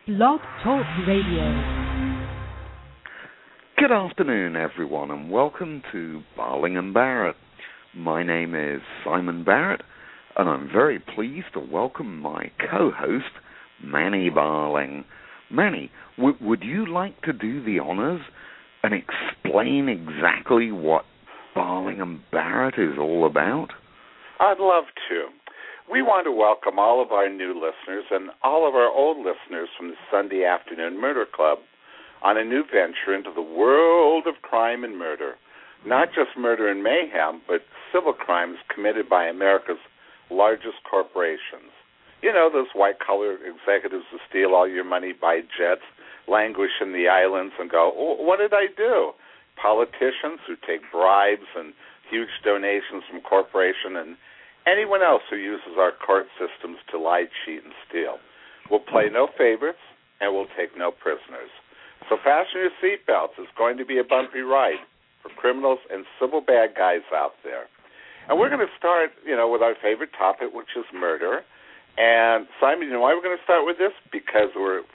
Blog Talk Radio. Good afternoon, everyone, and welcome to Barling and Barrett. My name is Simon Barrett, and I'm very pleased to welcome my co-host, Manny Barling. Manny, would you like to do the honors and explain exactly what Barling and Barrett is all about? I'd love to. We want to welcome all of our new listeners and all of our old listeners from the Sunday Afternoon Murder Club on a new venture into the world of crime and murder. Not just murder and mayhem, but civil crimes committed by America's largest corporations. You know, those white-collar executives who steal all your money, buy jets, languish in the islands, and go, oh, what did I do? Politicians who take bribes and huge donations from corporations, and anyone else who uses our court systems to lie, cheat, and steal. We'll play no favorites, and we'll take no prisoners. So fasten your seatbelts. It's going to be a bumpy ride for criminals and civil bad guys out there. And we're going to start, with our favorite topic, which is murder. And, Simon, you know why we're going to start with this? Because there were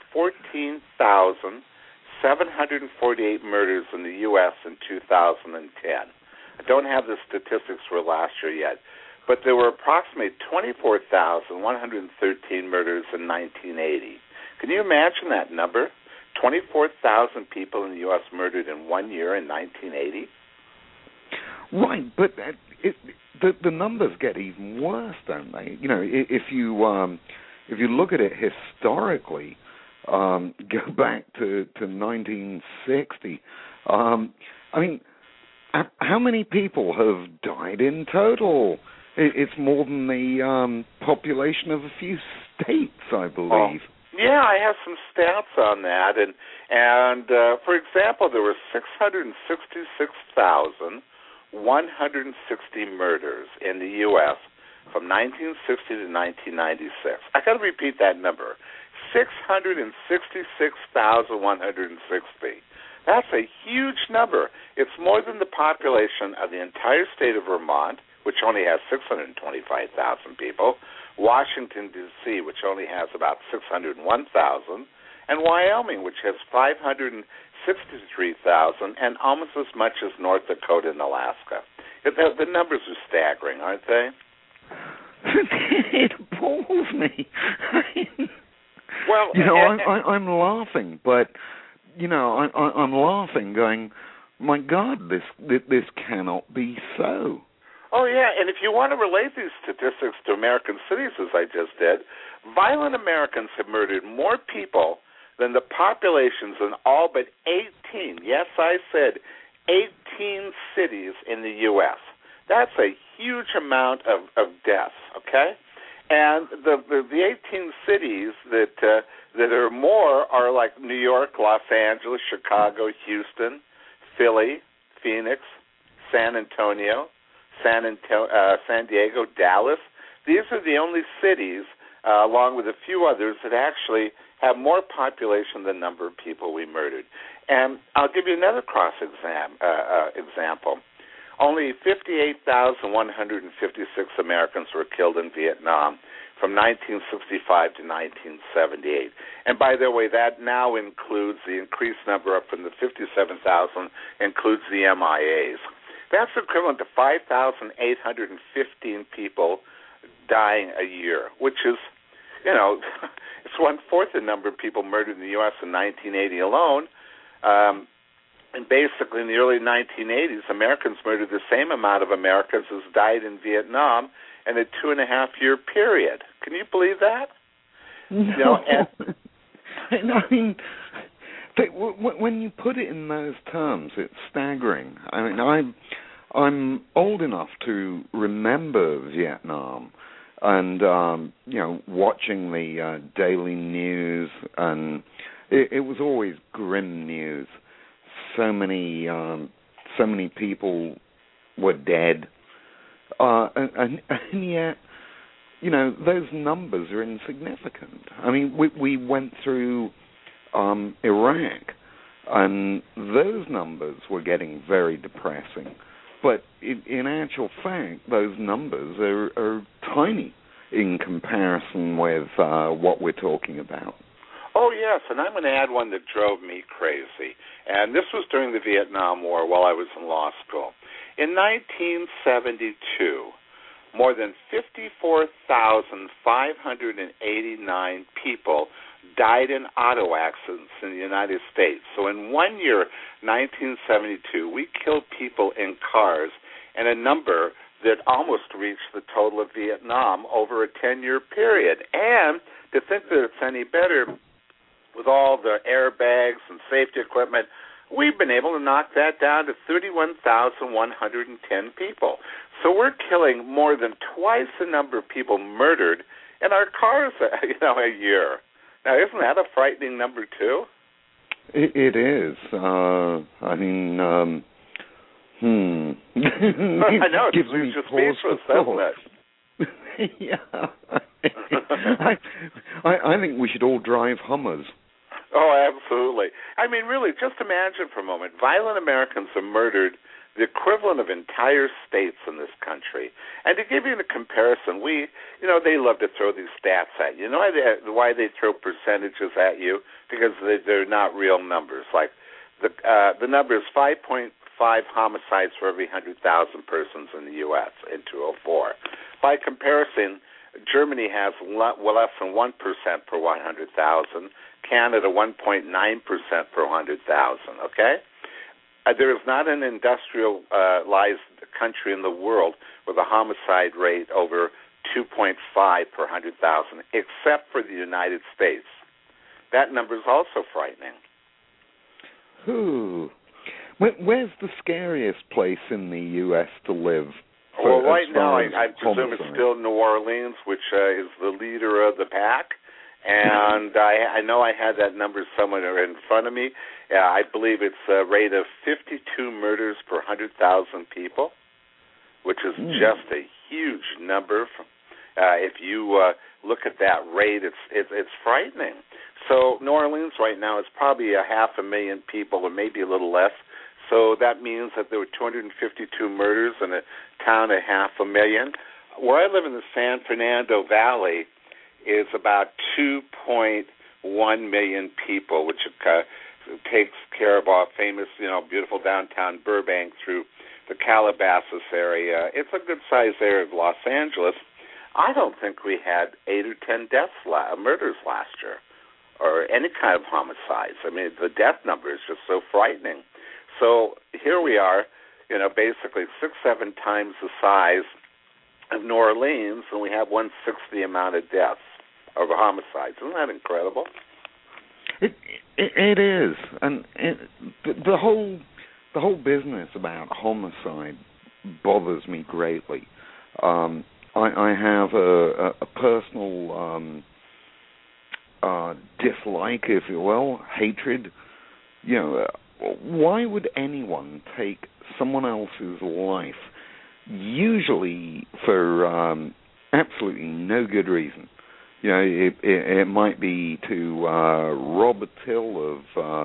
14,748 murders in the U.S. in 2010. I don't have the statistics for last year yet, but there were approximately 24,113 murders in 1980. Can you imagine that number? 24,000 people in the U.S. murdered in 1 year in 1980? Right, but the numbers get even worse, don't they? If you look at it historically, go back to 1960. How many people have died in total? It's more than the population of a few states, I believe. Yeah, I have some stats on that, and for example, there were 666,160 murders in the U.S. from 1960 to 1996. I got to repeat that number: 666,160. That's a huge number. It's more than the population of the entire state of Vermont, which only has 625,000 people, Washington, D.C., which only has about 601,000, and Wyoming, which has 563,000, and almost as much as North Dakota and Alaska. The numbers are staggering, aren't they? It appalls me. Well, I'm laughing, but I'm laughing, going, my God, this cannot be so. Oh, yeah, and if you want to relate these statistics to American cities, as I just did, violent Americans have murdered more people than the populations in all but 18, yes, I said 18 cities in the U.S. That's a huge amount of deaths, okay? And the 18 cities that are more are like New York, Los Angeles, Chicago, Houston, Philly, Phoenix, San Antonio, San Diego, Dallas. These are the only cities, along with a few others, that actually have more population than the number of people we murdered. And I'll give you another example. Only 58,156 Americans were killed in Vietnam from 1965 to 1978. And by the way, that now includes the increased number up from the 57,000, includes the MIAs. That's equivalent to 5,815 people dying a year, which is, it's one-fourth the number of people murdered in the U.S. in 1980 alone. And basically, in the early 1980s, Americans murdered the same amount of Americans as died in Vietnam in a 2.5-year period. Can you believe that? No. When you put it in those terms, it's staggering. I'm old enough to remember Vietnam and, watching the daily news, and it was always grim news. So many people were dead, and yet, those numbers are insignificant. We went through Iraq, and those numbers were getting very depressing. But in actual fact, those numbers are tiny in comparison with what we're talking about. Oh, yes, and I'm going to add one that drove me crazy. And this was during the Vietnam War while I was in law school. In 1972, more than 54,589 people died in auto accidents in the United States. So in 1 year, 1972, we killed people in cars and a number that almost reached the total of Vietnam over a 10-year period. And to think that it's any better, with all the airbags and safety equipment, we've been able to knock that down to 31,110 people. So we're killing more than twice the number of people murdered in our cars, a year. Now, isn't that a frightening number, too? It is. I know, it leaves you speechless, doesn't it? Yeah. I think we should all drive Hummers. Oh, absolutely. I mean, really, just imagine for a moment, violent Americans have murdered the equivalent of entire states in this country. And to give you a comparison, they love to throw these stats at you. You know why they throw percentages at you? Because they're not real numbers. Like the number is 5.5 homicides for every 100,000 persons in the U.S. in 2004. By comparison, Germany has less than 1% per 100,000. Canada 1.9% per 100,000. Okay. There is not an industrialized country in the world with a homicide rate over 2.5 per 100,000, except for the United States. That number is also frightening. Where's the scariest place in the U.S. to live? Well, right now, I presume it's still New Orleans, which is the leader of the pack. And I know I had that number somewhere in front of me. I believe it's a rate of 52 murders per 100,000 people, which is just a huge number. If you look at that rate, it's frightening. So New Orleans right now is probably 500,000 people, or maybe a little less. So that means that there were 252 murders in a town of 500,000. Where I live in the San Fernando Valley is about 2.1 million people, which takes care of our famous, beautiful downtown Burbank through the Calabasas area. It's a good-sized area of Los Angeles. I don't think we had 8 or 10 murders last year, or any kind of homicides. I mean, the death number is just so frightening. So here we are, basically 6-7 times the size of New Orleans, and we have 1/6 the amount of deaths of homicides. Isn't that incredible? It is, and the whole business about homicide bothers me greatly. I have a personal dislike, if you will, hatred. Why would anyone take someone else's life, usually for absolutely no good reason? It might be to rob a till of,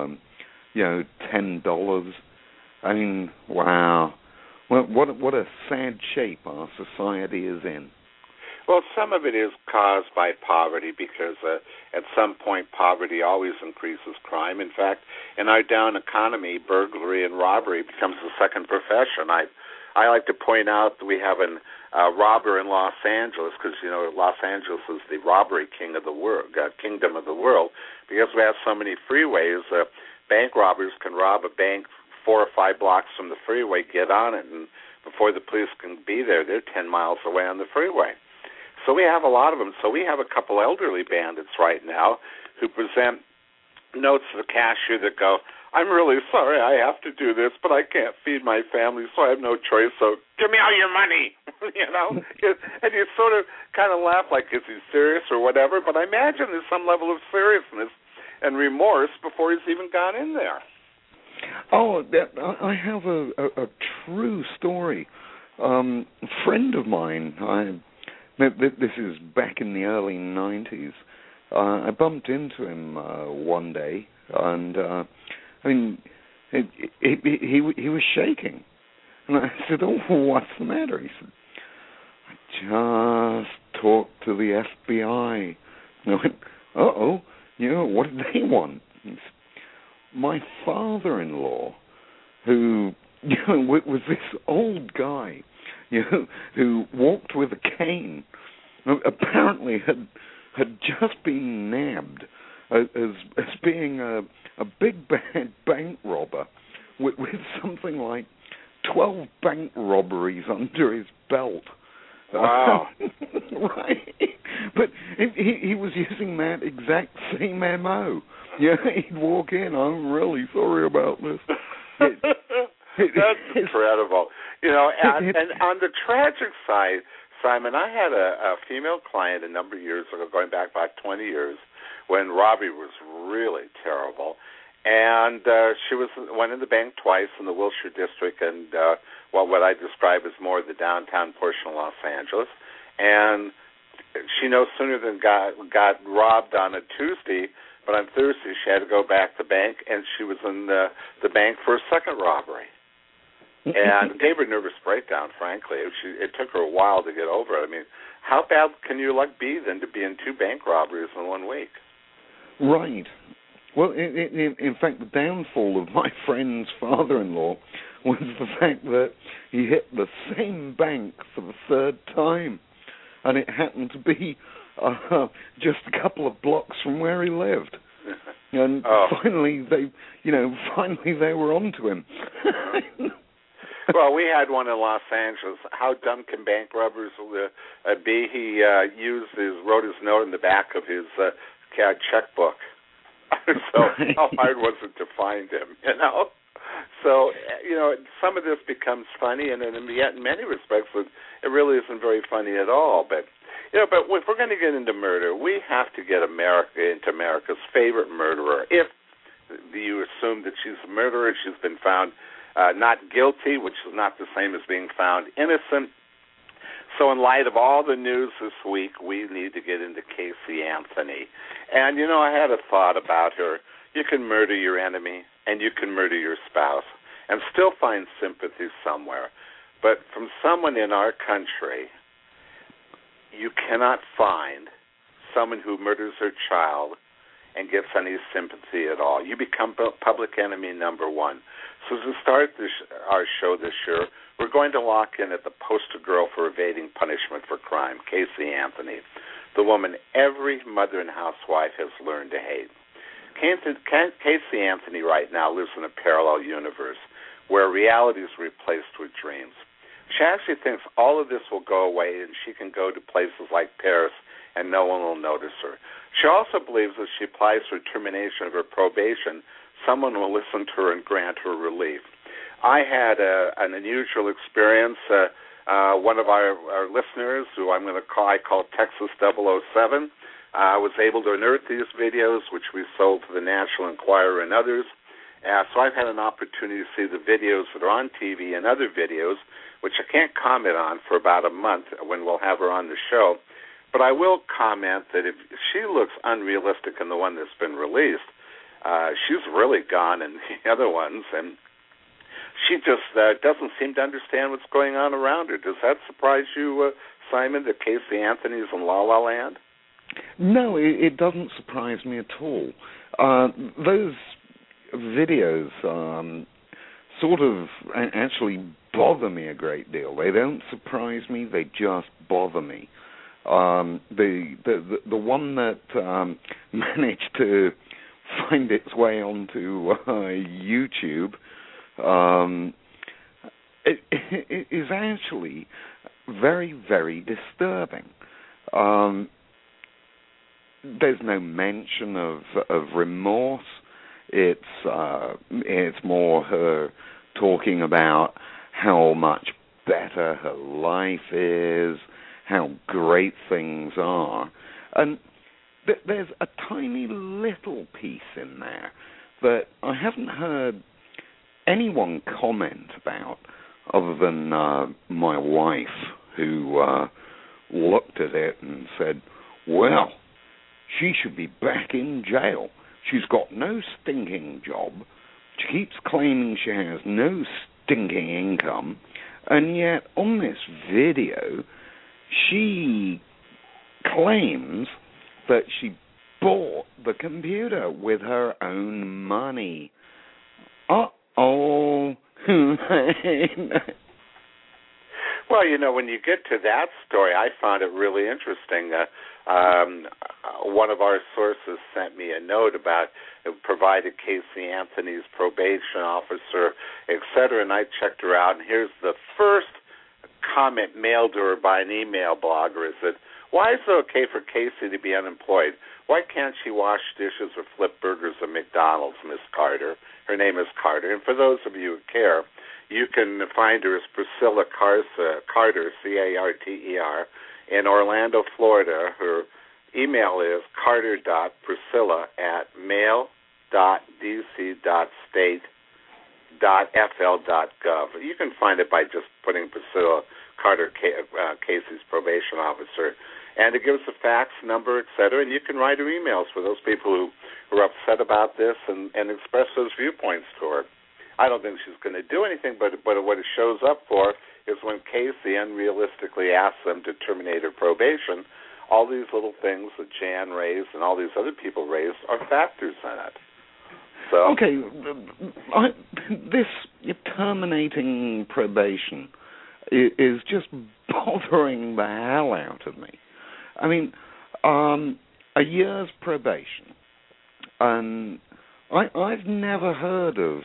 $10. I mean, wow. What a sad shape our society is in. Well, some of it is caused by poverty because at some point poverty always increases crime. In fact, in our down economy, burglary and robbery becomes the second profession. I like to point out that we have a robber in Los Angeles because, Los Angeles is the robbery kingdom of the world, because we have so many freeways. Bank robbers can rob a bank 4 or 5 blocks from the freeway, get on it, and before the police can be there, they're 10 miles away on the freeway. So we have a lot of them. So we have a couple elderly bandits right now who present notes to the cashier that go, "I'm really sorry I have to do this, but I can't feed my family, so I have no choice, so give me all your money." And you sort of kind of laugh like, is he serious or whatever? But I imagine there's some level of seriousness and remorse before he's even gone in there. Oh, I have a true story. A friend of mine, this is back in the early 90s, I bumped into him one day, and he was shaking. And I said, "Oh, what's the matter?" He said, "I just talked to the FBI." And I went, "Uh-oh, What did they want? My father-in-law, who was this old guy, who walked with a cane, apparently had just been nabbed as being a big bad bank robber with something like 12 bank robberies under his belt. Wow. Right. But he was using that exact same MO. He'd walk in, I'm really sorry about this. That's incredible. And on the tragic side, Simon, I had a female client a number of years ago, going back about 20 years, when robbery was really terrible. And she went in the bank twice in the Wilshire district and what I describe as more of the downtown portion of Los Angeles. And she no sooner than got robbed on a Tuesday, but on Thursday she had to go back to the bank, and she was in the bank for a second robbery. And it gave her a nervous breakdown, frankly. It took her a while to get over it. I mean, how bad can your luck be, then, to be in 2 bank robberies in 1 week? Right. Well, in fact, the downfall of my friend's father-in-law was the fact that he hit the same bank for the 3rd time, and it happened to be just a couple of blocks from where he lived. And finally, they were onto him. Well, we had one in Los Angeles. How dumb can bank robbers be? He wrote his note in the back of his checkbook. So how hard was it to find him, So, some of this becomes funny, and yet in many respects it really isn't very funny at all. But if we're going to get into murder, we have to get America into America's favorite murderer. If you assume that she's a murderer, she's been found not guilty, which is not the same as being found innocent. So in light of all the news this week, we need to get into Casey Anthony. And, I had a thought about her. You can murder your enemy, and you can murder your spouse, and still find sympathy somewhere. But from someone in our country, you cannot find someone who murders her child and gets any sympathy at all. You become public enemy number 1. So to start our show this year, we're going to lock in at the poster girl for evading punishment for crime, Casey Anthony, the woman every mother and housewife has learned to hate. Casey Anthony right now lives in a parallel universe where reality is replaced with dreams. She actually thinks all of this will go away and she can go to places like Paris and no one will notice her. She also believes that if she applies for termination of her probation, someone will listen to her and grant her relief. I had an unusual experience. One of our listeners, who I call Texas 007, was able to unearth these videos, which we sold to the National Enquirer and others. So I've had an opportunity to see the videos that are on TV and other videos, which I can't comment on for about a month when we'll have her on the show. But I will comment that if she looks unrealistic in the one that's been released, she's really gone in the other ones, and she just doesn't seem to understand what's going on around her. Does that surprise you, Simon, that Casey Anthony's in La La Land? No, it doesn't surprise me at all. Those videos sort of actually bother me a great deal. They don't surprise me, they just bother me. The one that managed to find its way onto YouTube it is actually very, very disturbing. There's no mention of remorse. It's more her talking about how much better her life is, how great things are, and there's a tiny little piece in there that I haven't heard anyone comment about other than my wife, who looked at it and said, well, she should be back in jail. She's got no stinking job. She keeps claiming she has no stinking income, and yet on this video, she claims that she bought the computer with her own money. Uh-oh. Well, when you get to that story, I found it really interesting. One of our sources sent me a note about provided Casey Anthony's probation officer, etc., and I checked her out, and here's the first comment mailed to her by an email blogger is that, why is it okay for Casey to be unemployed? Why can't she wash dishes or flip burgers at McDonald's, Miss Carter? Her name is Carter. And for those of you who care, you can find her as Priscilla Carter, C-A-R-T-E-R, in Orlando, Florida. Her email is carter.priscilla@mail.dc.state.fl.gov. You can find it by just putting Priscilla Carter, Casey's probation officer. And it gives the fax number, et cetera, and you can write her emails for those people who are upset about this and express those viewpoints to her. I don't think she's going to do anything, but what it shows up for is when Casey unrealistically asks them to terminate her probation, all these little things that Jan raised and all these other people raised are factors in it. So, okay, this terminating probation is just bothering the hell out of me. I mean, a year's probation, and I've never heard of,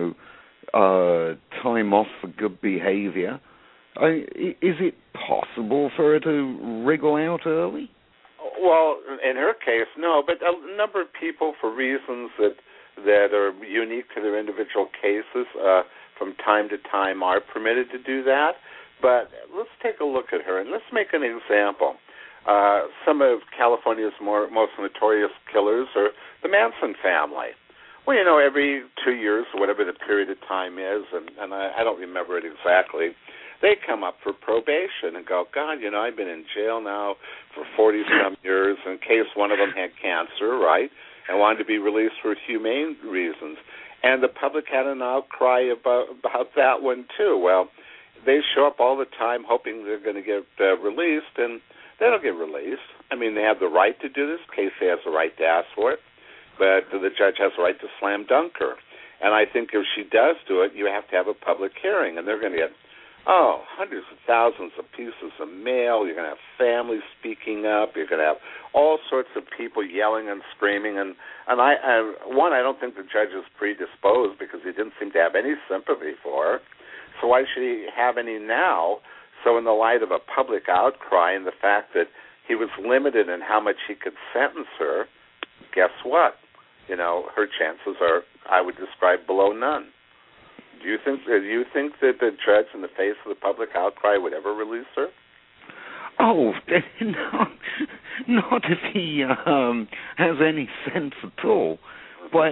time off for good behavior. Is it possible for her to wriggle out early? Well, in her case, no, but a number of people, for reasons that are unique to their individual cases, from time to time are permitted to do that. But let's take a look at her, and let's make an example. Some of California's most notorious killers are the Manson family. Well, every 2 years, or whatever the period of time is, and I don't remember it exactly, they come up for probation and go, God, I've been in jail now for 40-some years in case one of them had cancer, right, and wanted to be released for humane reasons. And the public had an outcry about that one, too. Well, they show up all the time hoping they're going to get released, and they don't get released. I mean, they have the right to do this. Casey has the right to ask for it, but the judge has the right to slam dunk her. And I think if she does do it, you have to have a public hearing, and they're going to get, hundreds of thousands of pieces of mail. You're going to have families speaking up. You're going to have all sorts of people yelling and screaming. And I don't think the judge is predisposed because he didn't seem to have any sympathy for her. So why should he have any now? So in the light of a public outcry and the fact that he was limited in how much he could sentence her, guess what? Her chances are, I would describe, below none. Do you think that the judge, in the face of the public outcry, would ever release her? Oh, no, not if he has any sense at all. But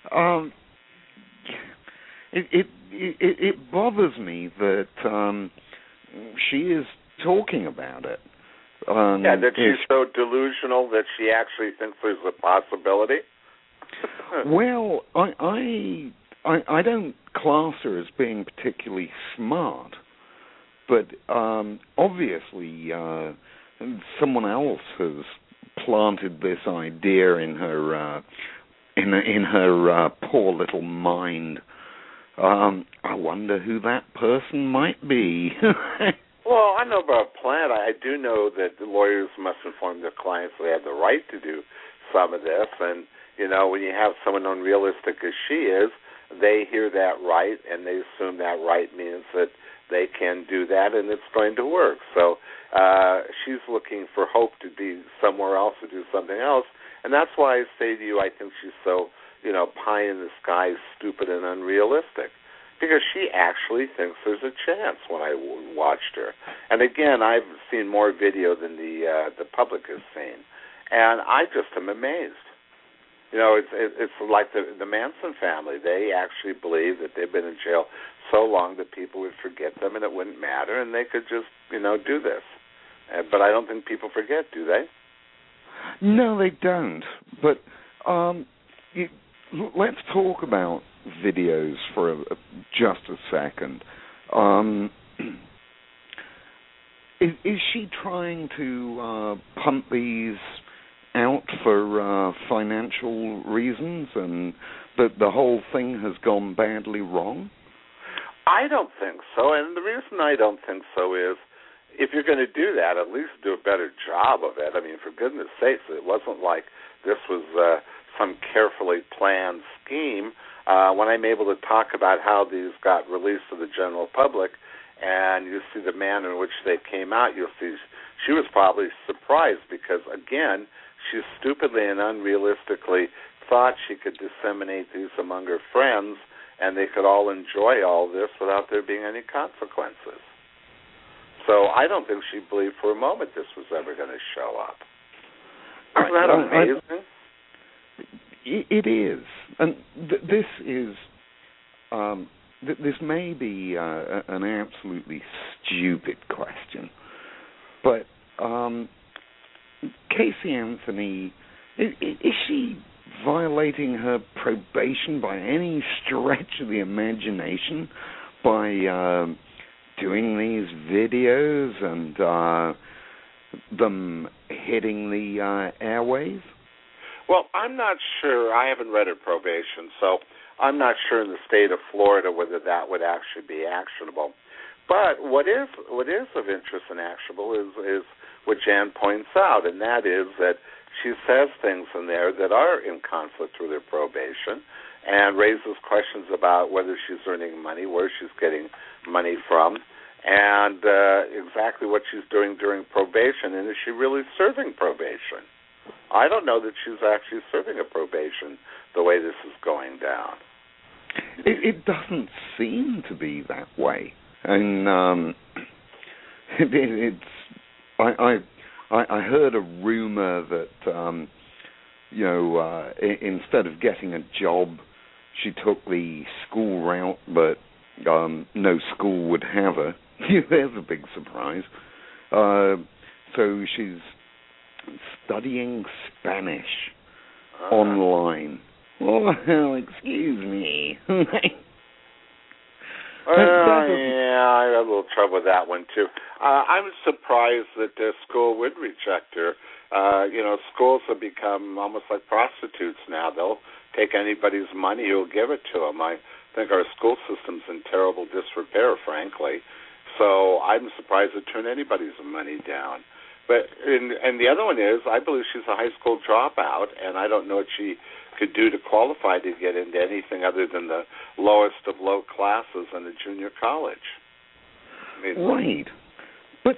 it bothers me that she is talking about it. That she's so delusional that she actually thinks there's a possibility? Well, I don't class her as being particularly smart, but obviously someone else has planted this idea in her poor little mind. I wonder who that person might be. Well, I know about Plant. I do know that the lawyers must inform their clients they have the right to do some of this. And, when you have someone unrealistic as she is, they hear that right, and they assume that right means that they can do that, and it's going to work. So she's looking for hope to be somewhere else, to do something else. And that's why I say to you, I think she's so, pie in the sky, stupid and unrealistic. Because she actually thinks there's a chance when I watched her. And again, I've seen more video than the public has seen. And I just am amazed. It's like the Manson family. They actually believe that they've been in jail so long that people would forget them and it wouldn't matter, and they could just, do this. But I don't think people forget, do they? No, they don't. But let's talk about videos for just a second. Is she trying to pump these out for financial reasons, and that the whole thing has gone badly wrong? I don't think so, and the reason I don't think so is, if you're going to do that, at least do a better job of it. I mean, for goodness sakes, it wasn't like this was some carefully planned scheme. When I'm able to talk about how these got released to the general public, and you see the manner in which they came out, you'll see she was probably surprised because, again, she stupidly and unrealistically thought she could disseminate these among her friends and they could all enjoy all this without there being any consequences. So I don't think she believed for a moment this was ever going to show up. Isn't that amazing? It is. And this is... this may be an absolutely stupid question, but Casey Anthony, is she violating her probation by any stretch of the imagination by doing these videos and them hitting the airwaves? Well, I'm not sure. I haven't read her probation, so I'm not sure in the state of Florida whether that would actually be actionable. But what is of interest and actionable is what Jan points out, and that is that she says things in there that are in conflict with her probation and raises questions about whether she's earning money, where she's getting money from, and exactly what she's doing during probation, and is she really serving probation? I don't know that she's actually serving a probation the way this is going down. It doesn't seem to be that way, and it's. I heard a rumor that instead of getting a job, she took the school route, but no school would have her. There's a big surprise. So she's studying Spanish online. Oh, excuse me. Yeah, I had a little trouble with that one, too. I'm surprised that the school would reject her. Schools have become almost like prostitutes now. They'll take anybody's money who'll give it to them. I think our school system's in terrible disrepair, frankly. So I'm surprised to turn anybody's money down. But and the other one is, I believe she's a high school dropout, and I don't know what she could do to qualify to get into anything other than the lowest of low classes in a junior college. Right. But,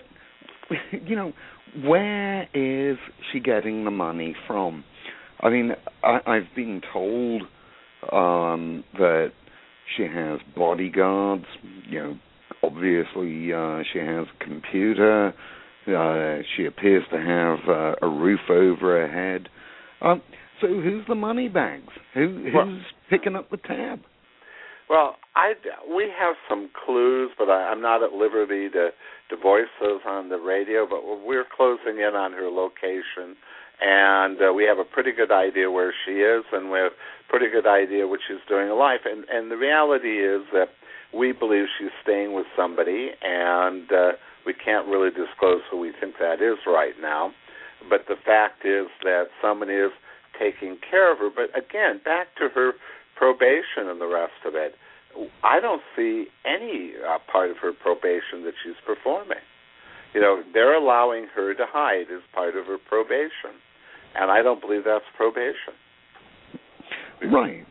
where is she getting the money from? I mean, I've been told that she has bodyguards. Obviously she has a computer. She appears to have a roof over her head. So who's the money bags? Who's picking up the tab? Well, we have some clues, but I'm not at liberty to voice those on the radio, but we're closing in on her location, and we have a pretty good idea where she is, and we have a pretty good idea what she's doing in life. And the reality is that we believe she's staying with somebody, and we can't really disclose who we think that is right now. But the fact is that someone is taking care of her. But again, back to her probation and the rest of it, I don't see any part of her probation that she's performing. They're allowing her to hide as part of her probation, and I don't believe that's probation. Right.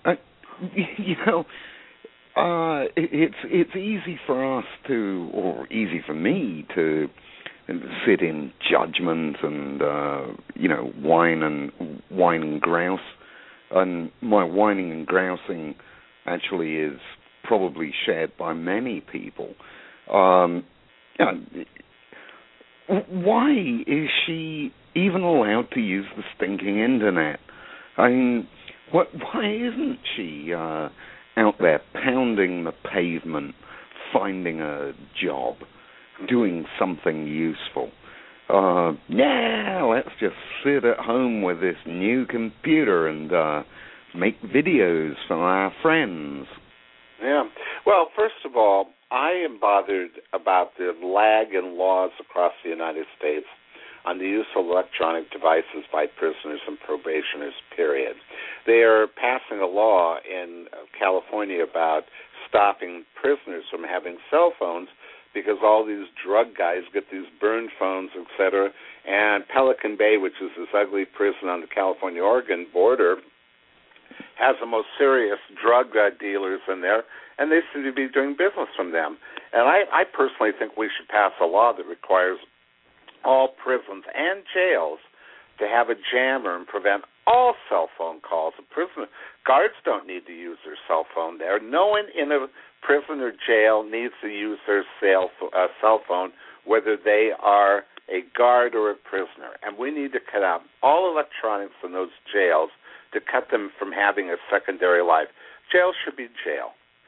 It's easy for us to, or easy for me to sit in judgment and whine and grouse. And my whining and grousing actually is probably shared by many people. Why is she even allowed to use the stinking internet? I mean, why isn't she out there pounding the pavement, finding a job, doing something useful? Let's just sit at home with this new computer and make videos for our friends. Yeah. Well, first of all, I am bothered about the lag in laws across the United States. on the use of electronic devices by prisoners and probationers, period. They are passing a law in California about stopping prisoners from having cell phones because all these drug guys get these burn phones, etc. And Pelican Bay, which is this ugly prison on the California-Oregon border, has the most serious drug dealers in there, and they seem to be doing business from them. And I personally think we should pass a law that requires all prisons and jails to have a jammer and prevent all cell phone calls. Guards don't need to use their cell phone there. No one in a prison or jail needs to use their cell phone, whether they are a guard or a prisoner. And we need to cut out all electronics in those jails to cut them from having a secondary life. Jail should be jail.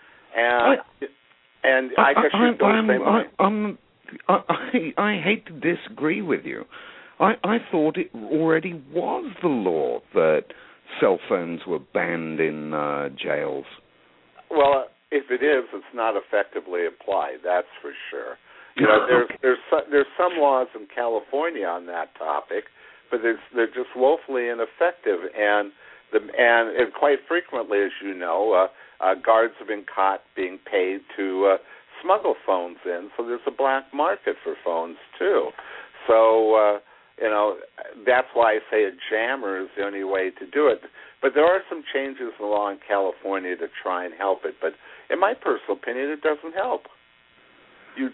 And I guess you don't say I hate to disagree with you. I thought it already was the law that cell phones were banned in jails. Well, if it is, it's not effectively applied. That's for sure. You know, there's some laws in California on that topic, but they're just woefully ineffective. And quite frequently, as you know, guards have been caught being paid to smuggle phones in. So there's a black market for phones too. So you know, that's why I say a jammer is the only way to do it. But there are some changes in the law in California to try and help it. But in my personal opinion, it doesn't help. You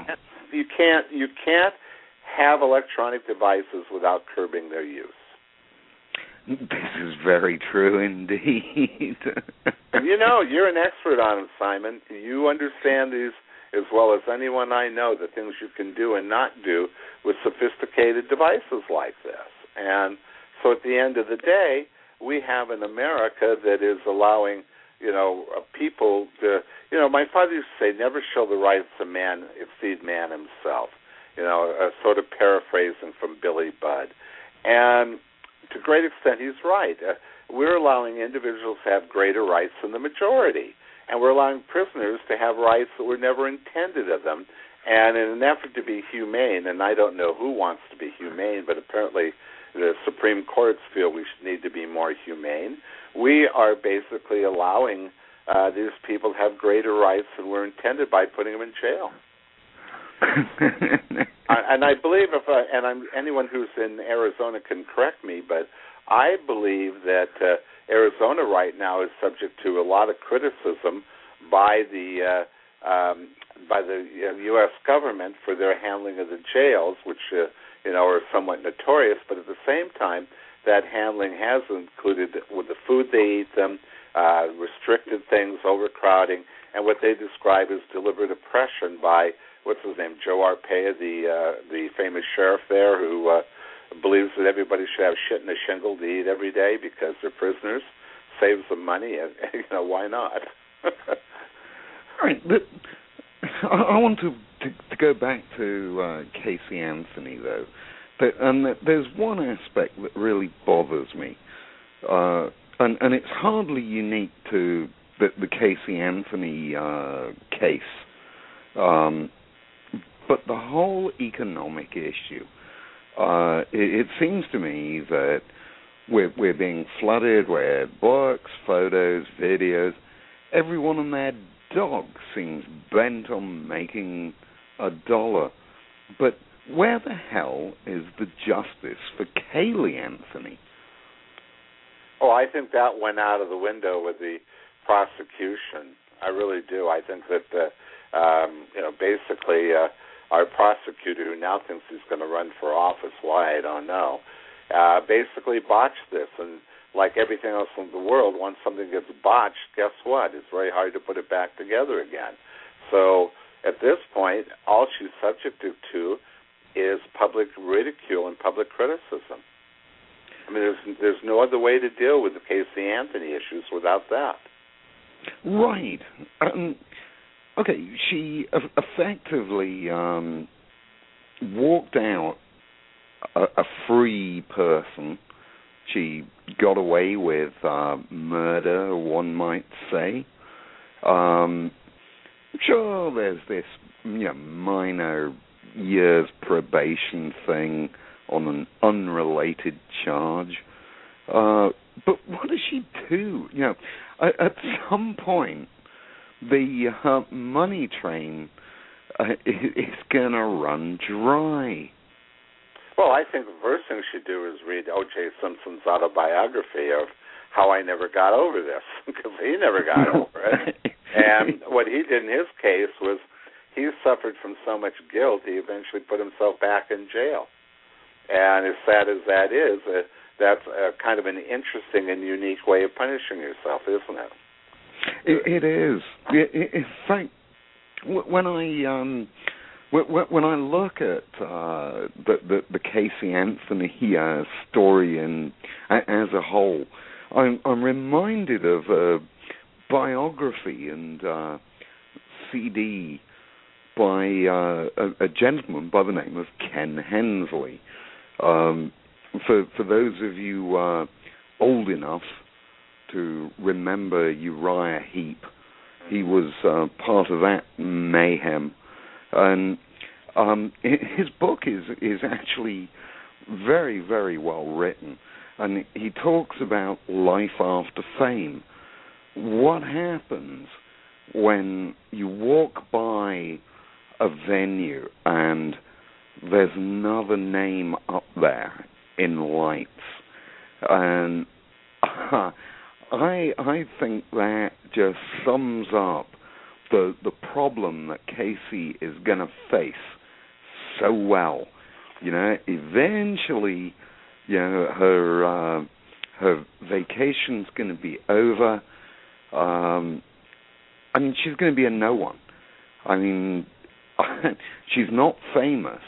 can't have electronic devices without curbing their use. This is very true indeed. And you know, you're an expert on them, Simon. You understand these as well as anyone I know, the things you can do and not do with sophisticated devices like this. And so at the end of the day, we have an America that is allowing, you know, people to, you know, my father used to say, never shall the rights of man exceed man himself, you know, sort of paraphrasing from Billy Budd. And to a great extent, he's right. We're allowing individuals to have greater rights than the majority. And we're allowing prisoners to have rights that were never intended of them. And in an effort to be humane, and I don't know who wants to be humane, but apparently the Supreme Courts feel we need to be more humane, we are basically allowing these people to have greater rights than were intended by putting them in jail. And I believe, anyone who's in Arizona can correct me, but I believe that Arizona right now is subject to a lot of criticism by the U.S. government for their handling of the jails, which you know, are somewhat notorious. But at the same time, that handling has included with the food they eat them, restricted things, overcrowding, and what they describe as deliberate oppression by what's his name, Joe Arpaia, the famous sheriff there, who believes that everybody should have shit in a shingle to eat every day because they're prisoners, saves them money, and you know, why not? All right, but I want to go back to Casey Anthony, though. But there's one aspect that really bothers me, and it's hardly unique to the Casey Anthony case, but the whole economic issue. It seems to me that we're being flooded with books, photos, videos. Everyone and their dog seems bent on making $1. But where the hell is the justice for Caylee Anthony? Oh, I think that went out of the window with the prosecution. I really do. I think that you know, basically our prosecutor, who now thinks he's going to run for office, why I don't know, basically botched this. And like everything else in the world, once something gets botched, guess what? It's very hard to put it back together again. So at this point, all she's subject to is public ridicule and public criticism. I mean, there's no other way to deal with the Casey Anthony issues without that. Right. Okay, she effectively walked out a free person. She got away with murder, one might say. Sure, there's this minor years probation thing on an unrelated charge. But what does she do? At some point, the money train is going to run dry. Well, I think the first thing she should do is read O.J. Simpson's autobiography of How I Never Got Over This, because he never got over it. And what he did in his case was he suffered from so much guilt, he eventually put himself back in jail. And as sad as that is, that's kind of an interesting and unique way of punishing yourself, isn't it? It is. In fact, when I look at the Casey Anthony story as a whole, I'm reminded of a biography and CD by a gentleman by the name of Ken Hensley. For those of you old enough to remember Uriah Heep, he was part of that mayhem, and his book is actually very, very well written, and he talks about life after fame. What happens when you walk by a venue and there's another name up there in lights? And I think that just sums up the problem that Casey is going to face so well. Eventually, her vacation's going to be over. She's going to be a no one. She's not famous.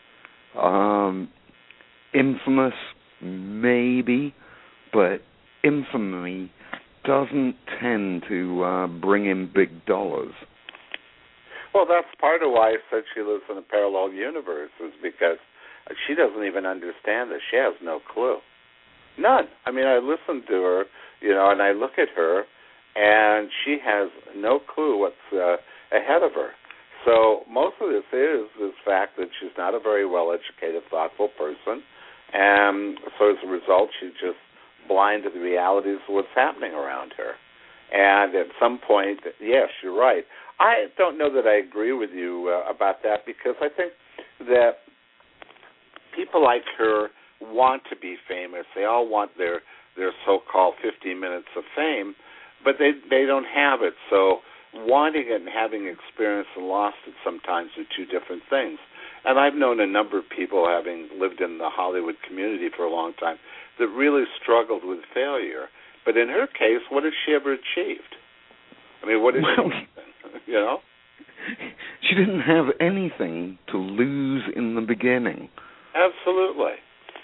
Infamous, maybe, but infamy doesn't tend to bring in big dollars. Well, that's part of why I said she lives in a parallel universe, is because she doesn't even understand this. She has no clue. None. I listen to her, and I look at her, and she has no clue what's ahead of her. So most of this is this fact that she's not a very well-educated, thoughtful person, and so as a result, she's just blind to the realities of what's happening around her. And at some point, yes, you're right. I don't know that I agree with you about that, because I think that people like her want to be famous. They all want their so-called 15 minutes of fame, but they don't have it. So wanting it and having experienced and lost it sometimes are two different things. And I've known a number of people, having lived in the Hollywood community for a long time, that really struggled with failure. But in her case, what has she ever achieved? What is she? She didn't have anything to lose in the beginning. Absolutely.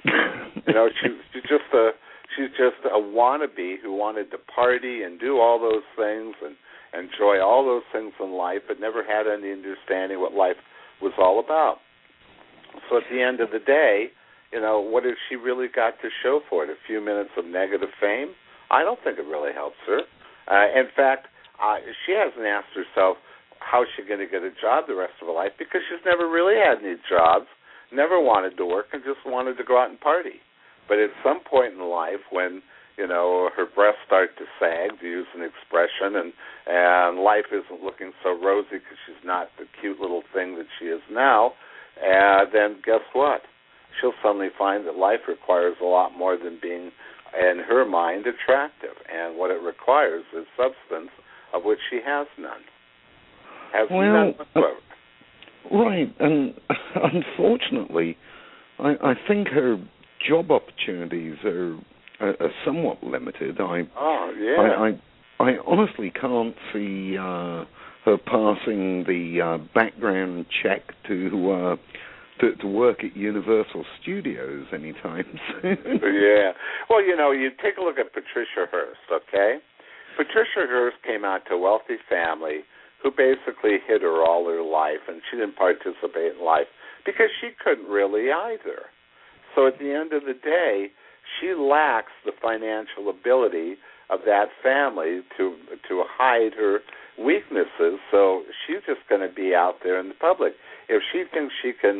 She's just a wannabe who wanted to party and do all those things and enjoy all those things in life, but never had any understanding what life was all about. So at the end of the day, what has she really got to show for it? A few minutes of negative fame? I don't think it really helps her. In fact, she hasn't asked herself how she's going to get a job the rest of her life, because she's never really had any jobs, never wanted to work, and just wanted to go out and party. But at some point in life, when her breasts start to sag, to use an expression, and life isn't looking so rosy because she's not the cute little thing that she is now, then guess what? She'll suddenly find that life requires a lot more than being, in her mind, attractive. And what it requires is substance, of which she has none. None whatsoever. Right, and unfortunately, I think her job opportunities are somewhat limited. I honestly can't see her passing the background check to work at Universal Studios anytime soon. Yeah. Well, you take a look at Patricia Hearst, okay? Patricia Hearst came out to a wealthy family who basically hid her all her life, and she didn't participate in life because she couldn't really either. So at the end of the day, she lacks the financial ability of that family to hide her weaknesses, so she's just going to be out there in the public. If she thinks she can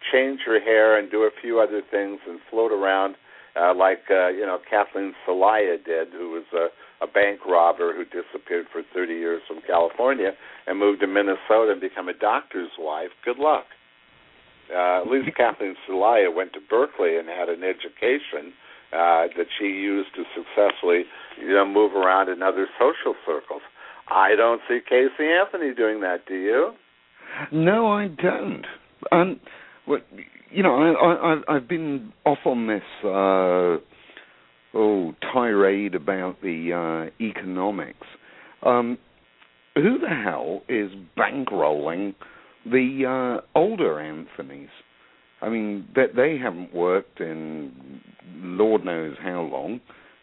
change her hair and do a few other things and float around like Kathleen Celaya did, who was a bank robber who disappeared for 30 years from California and moved to Minnesota and become a doctor's wife. Good luck. At least Kathleen Celaya went to Berkeley and had an education that she used to successfully, move around in other social circles. I don't see Casey Anthony doing that. Do you? No, I don't. I've been off on this tirade about the economics. Who the hell is bankrolling the older Anthonys? I mean, they haven't worked in Lord knows how long.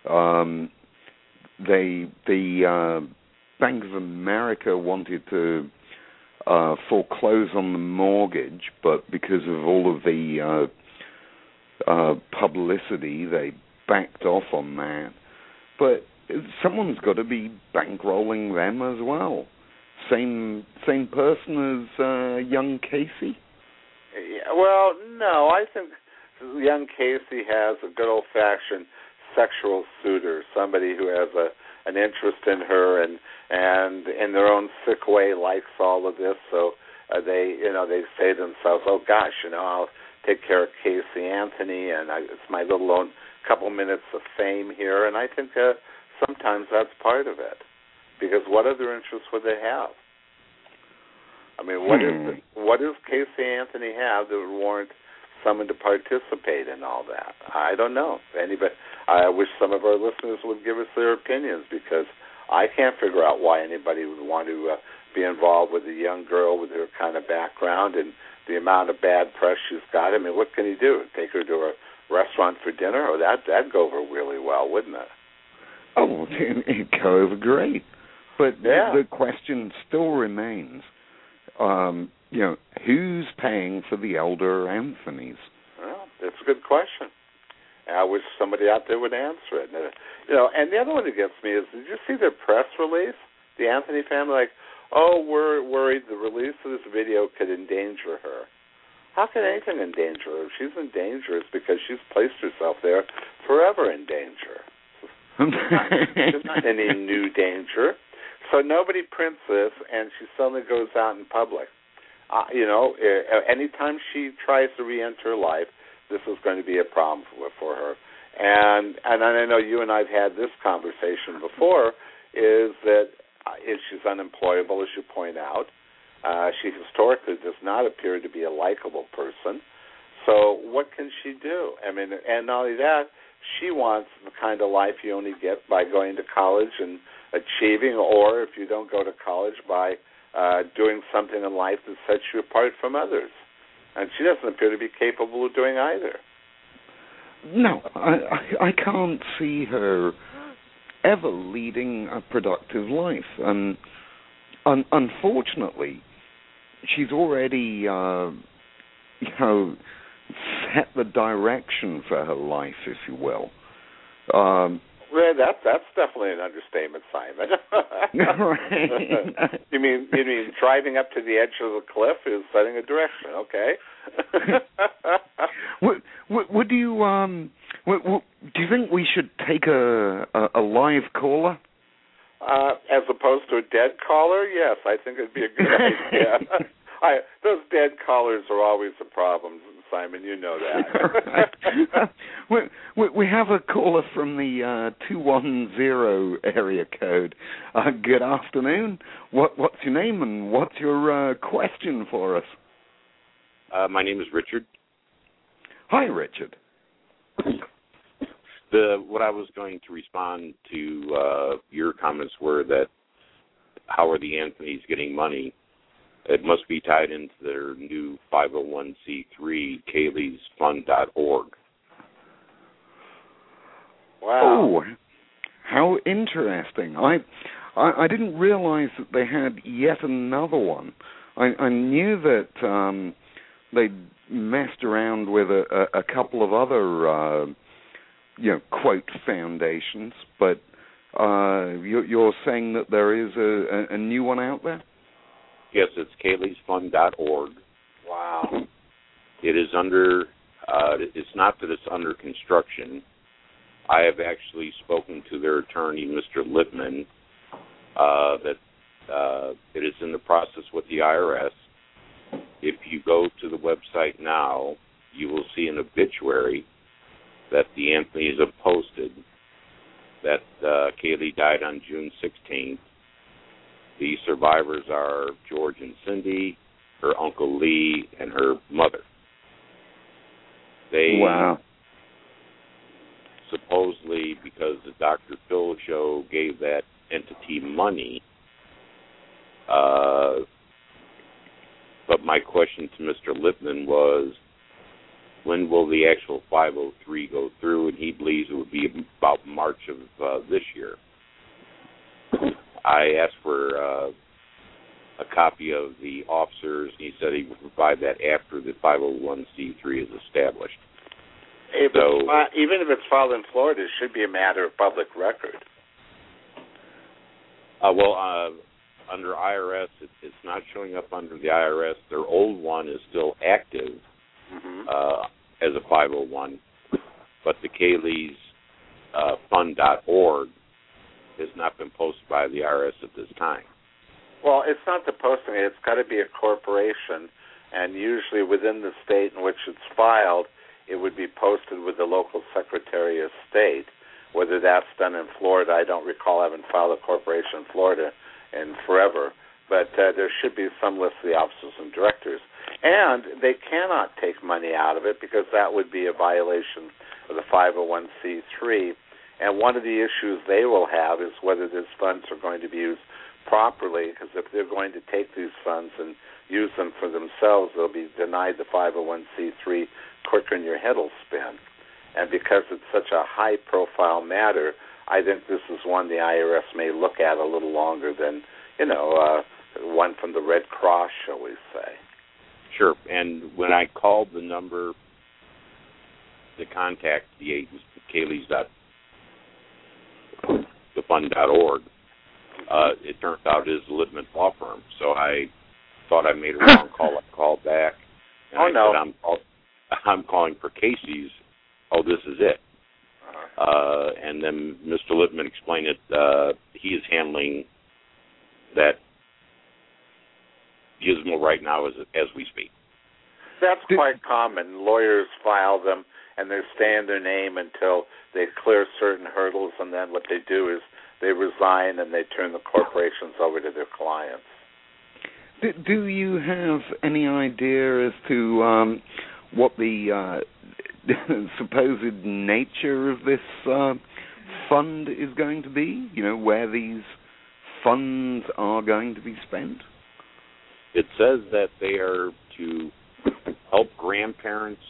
The Bank of America wanted to foreclose on the mortgage, but because of all of the publicity, they backed off on that. But someone's got to be bankrolling them as well. Same person as young Casey? Yeah, well, no, I think young Casey has a good old-fashioned sexual suitor, somebody who has an interest in her and in their own sick way likes all of this. So they say to themselves, "Oh gosh, I'll take care of Casey Anthony, and it's my little own couple minutes of fame here." And I think sometimes that's part of it, because what other interests would they have? I mean, what does Casey Anthony have that would warrant someone to participate in all that? I don't know. I wish some of our listeners would give us their opinions, because I can't figure out why anybody would want to be involved with a young girl with her kind of background and the amount of bad press she's got. I mean, what can he do? Take her to a restaurant for dinner? Oh, that'd go over really well, wouldn't it? Oh, it'd go over great. But the question still remains, who's paying for the elder Anthonys? Well, that's a good question. I wish somebody out there would answer it. And the other one that gets me is, did you see their press release? The Anthony family, we're worried the release of this video could endanger her. How can anything endanger her? If she's in danger, it's because she's placed herself there forever in danger. She's not in any new danger. So nobody prints this, and she suddenly goes out in public. Anytime she tries to re-enter life, this is going to be a problem for her. And I know you and I've had this conversation before, is that she's unemployable, as you point out. She historically does not appear to be a likable person. So what can she do? I mean, and not only that, she wants the kind of life you only get by going to college and achieving, or if you don't go to college, by doing something in life that sets you apart from others. And she doesn't appear to be capable of doing either. No, I can't see her ever leading a productive life. And unfortunately, she's already, set the direction for her life, if you will. Well, that's definitely an understatement, Simon. Right. You mean driving up to the edge of the cliff is setting a direction? Okay. Would you do you think we should take a live caller? As opposed to a dead caller? Yes, I think it'd be a good idea. Those dead callers are always a problem, Simon. You know that. Right. We have a caller from the 210 area code. Good afternoon. What's your name and what's your question for us? My name is Richard. Hi, Richard. What I was going to respond to your comments were that how are the Anthonys getting money? It must be tied into their new 501c3, Kaylee'sFund.org. Wow. Oh, how interesting. I didn't realize that they had yet another one. I knew that they messed around with a couple of other, quote, foundations, but you're saying that there is a new one out there? Yes, it's Kaylee'sFund.org. Wow. It is under. It's not that it's under construction. I have actually spoken to their attorney, Mr. Lippman, that it is in the process with the IRS. If you go to the website now, you will see an obituary that the Anthonys have posted that Kaylee died on June 16th. The survivors are George and Cindy, her Uncle Lee, and her mother. Wow. Supposedly, because the Dr. Phil show gave that entity money, but my question to Mr. Lippman was, when will the actual 503 go through? And he believes it would be about March of this year. I asked for a copy of the officers, and he said he would provide that after the 501c3 is established. Even if it's filed in Florida, it should be a matter of public record. Under IRS, it's not showing up under the IRS. Their old one is still active as a 501, but the Kaylee's fund.org has not been posted by the IRS at this time. Well, it's not the posting. It's got to be a corporation, and usually within the state in which it's filed, it would be posted with the local Secretary of State. Whether that's done in Florida, I don't recall having filed a corporation in Florida in forever, but there should be some list of the officers and directors. And they cannot take money out of it because that would be a violation of the 501c3. And one of the issues they will have is whether these funds are going to be used properly, because if they're going to take these funds and use them for themselves, they'll be denied the 501c3 quicker than your head will spin. And because it's such a high-profile matter, I think this is one the IRS may look at a little longer than, one from the Red Cross, shall we say. Sure. And when I called the number to contact the agency, Kaylee's.thefund.org, it turns out it is a Lippman law firm. So I thought I made a wrong call. I called back. And said, I'm calling for Casey's. Oh, this is it. And then Mr. Lippman explained it. He is handling that gizmo right now as we speak. That's quite common. Lawyers file them, and they stay in their name until they clear certain hurdles, and then what they do is they resign and they turn the corporations over to their clients. Do you have any idea as to what the supposed nature of this fund is going to be? Where these funds are going to be spent? It says that they are to help grandparents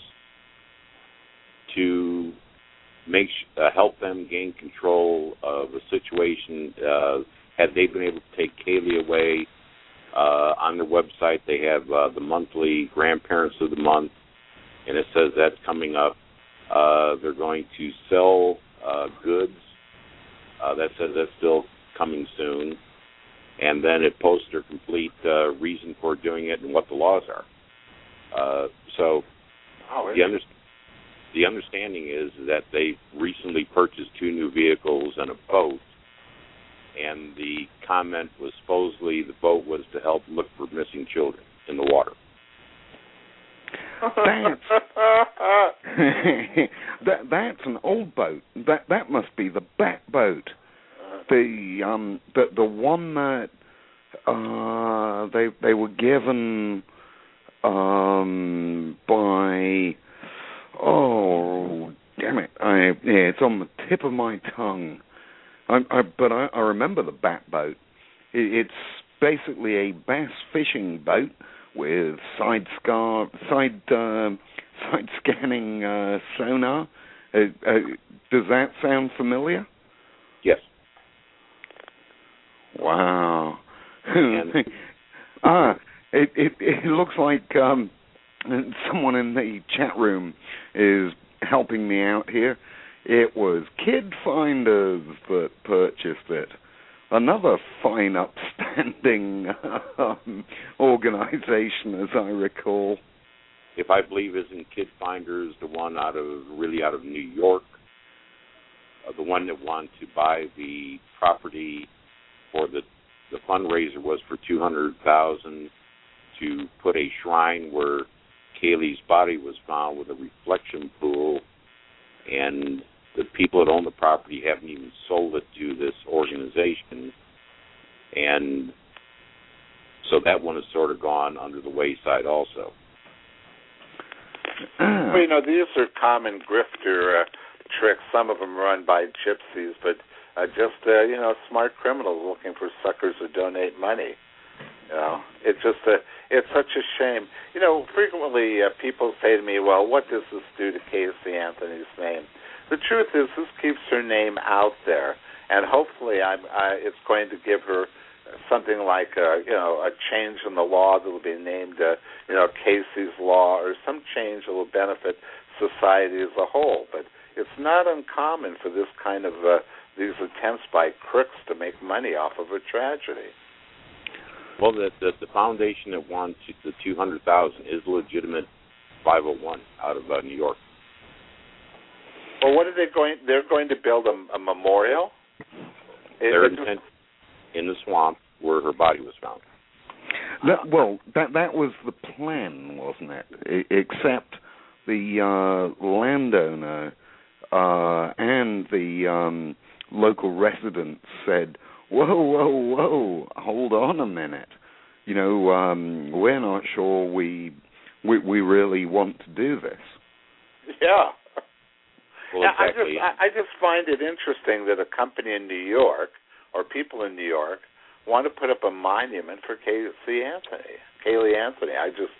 to help them gain control of a situation. Had they been able to take Kaylee away, on their website they have the monthly Grandparents of the Month, and it says that's coming up. They're going to sell goods. That says that's still coming soon. And then it posts their complete reason for doing it and what the laws are. The understanding is that they recently purchased 2 new vehicles and a boat, and the comment was supposedly the boat was to help look for missing children in the water. That's an old boat. That must be the Bat boat. The one that they were given by, oh damn it, it's on the tip of my tongue. But I remember the Bat boat. It's basically a bass fishing boat with side scanning sonar. Does that sound familiar? Yes. Wow. It looks like someone in the chat room is helping me out here. It was Kid Finders that purchased it. Another fine, upstanding organization, as I recall. if I believe isn't Kid Finders the one out of New York, the one that wanted to buy the property for the fundraiser was for $200,000 to put a shrine where Kaylee's body was found with a reflection pool, and the people that own the property haven't even sold it to this organization, and so that one has sort of gone under the wayside also. Well, these are common grifter tricks. Some of them run by gypsies, but just smart criminals looking for suckers to donate money. It's just it's such a shame. Frequently people say to me, "Well, what does this do to Casey Anthony's name?" The truth is, this keeps her name out there, and hopefully, it's going to give her something like a change in the law that will be named Casey's Law, or some change that will benefit society as a whole. But it's not uncommon for this kind of these attempts by crooks to make money off of a tragedy. Well, the foundation that won the $200,000 is a legitimate 501 out of New York. Well, what are they going? They're going to build a memorial. They're in the swamp where her body was found. That was the plan, wasn't it? Except the landowner and the local residents said, whoa, hold on a minute. We're not sure we really want to do this. Yeah. Well, exactly. I just find it interesting that a company in New York, or people in New York, want to put up a monument for Kaylee Anthony.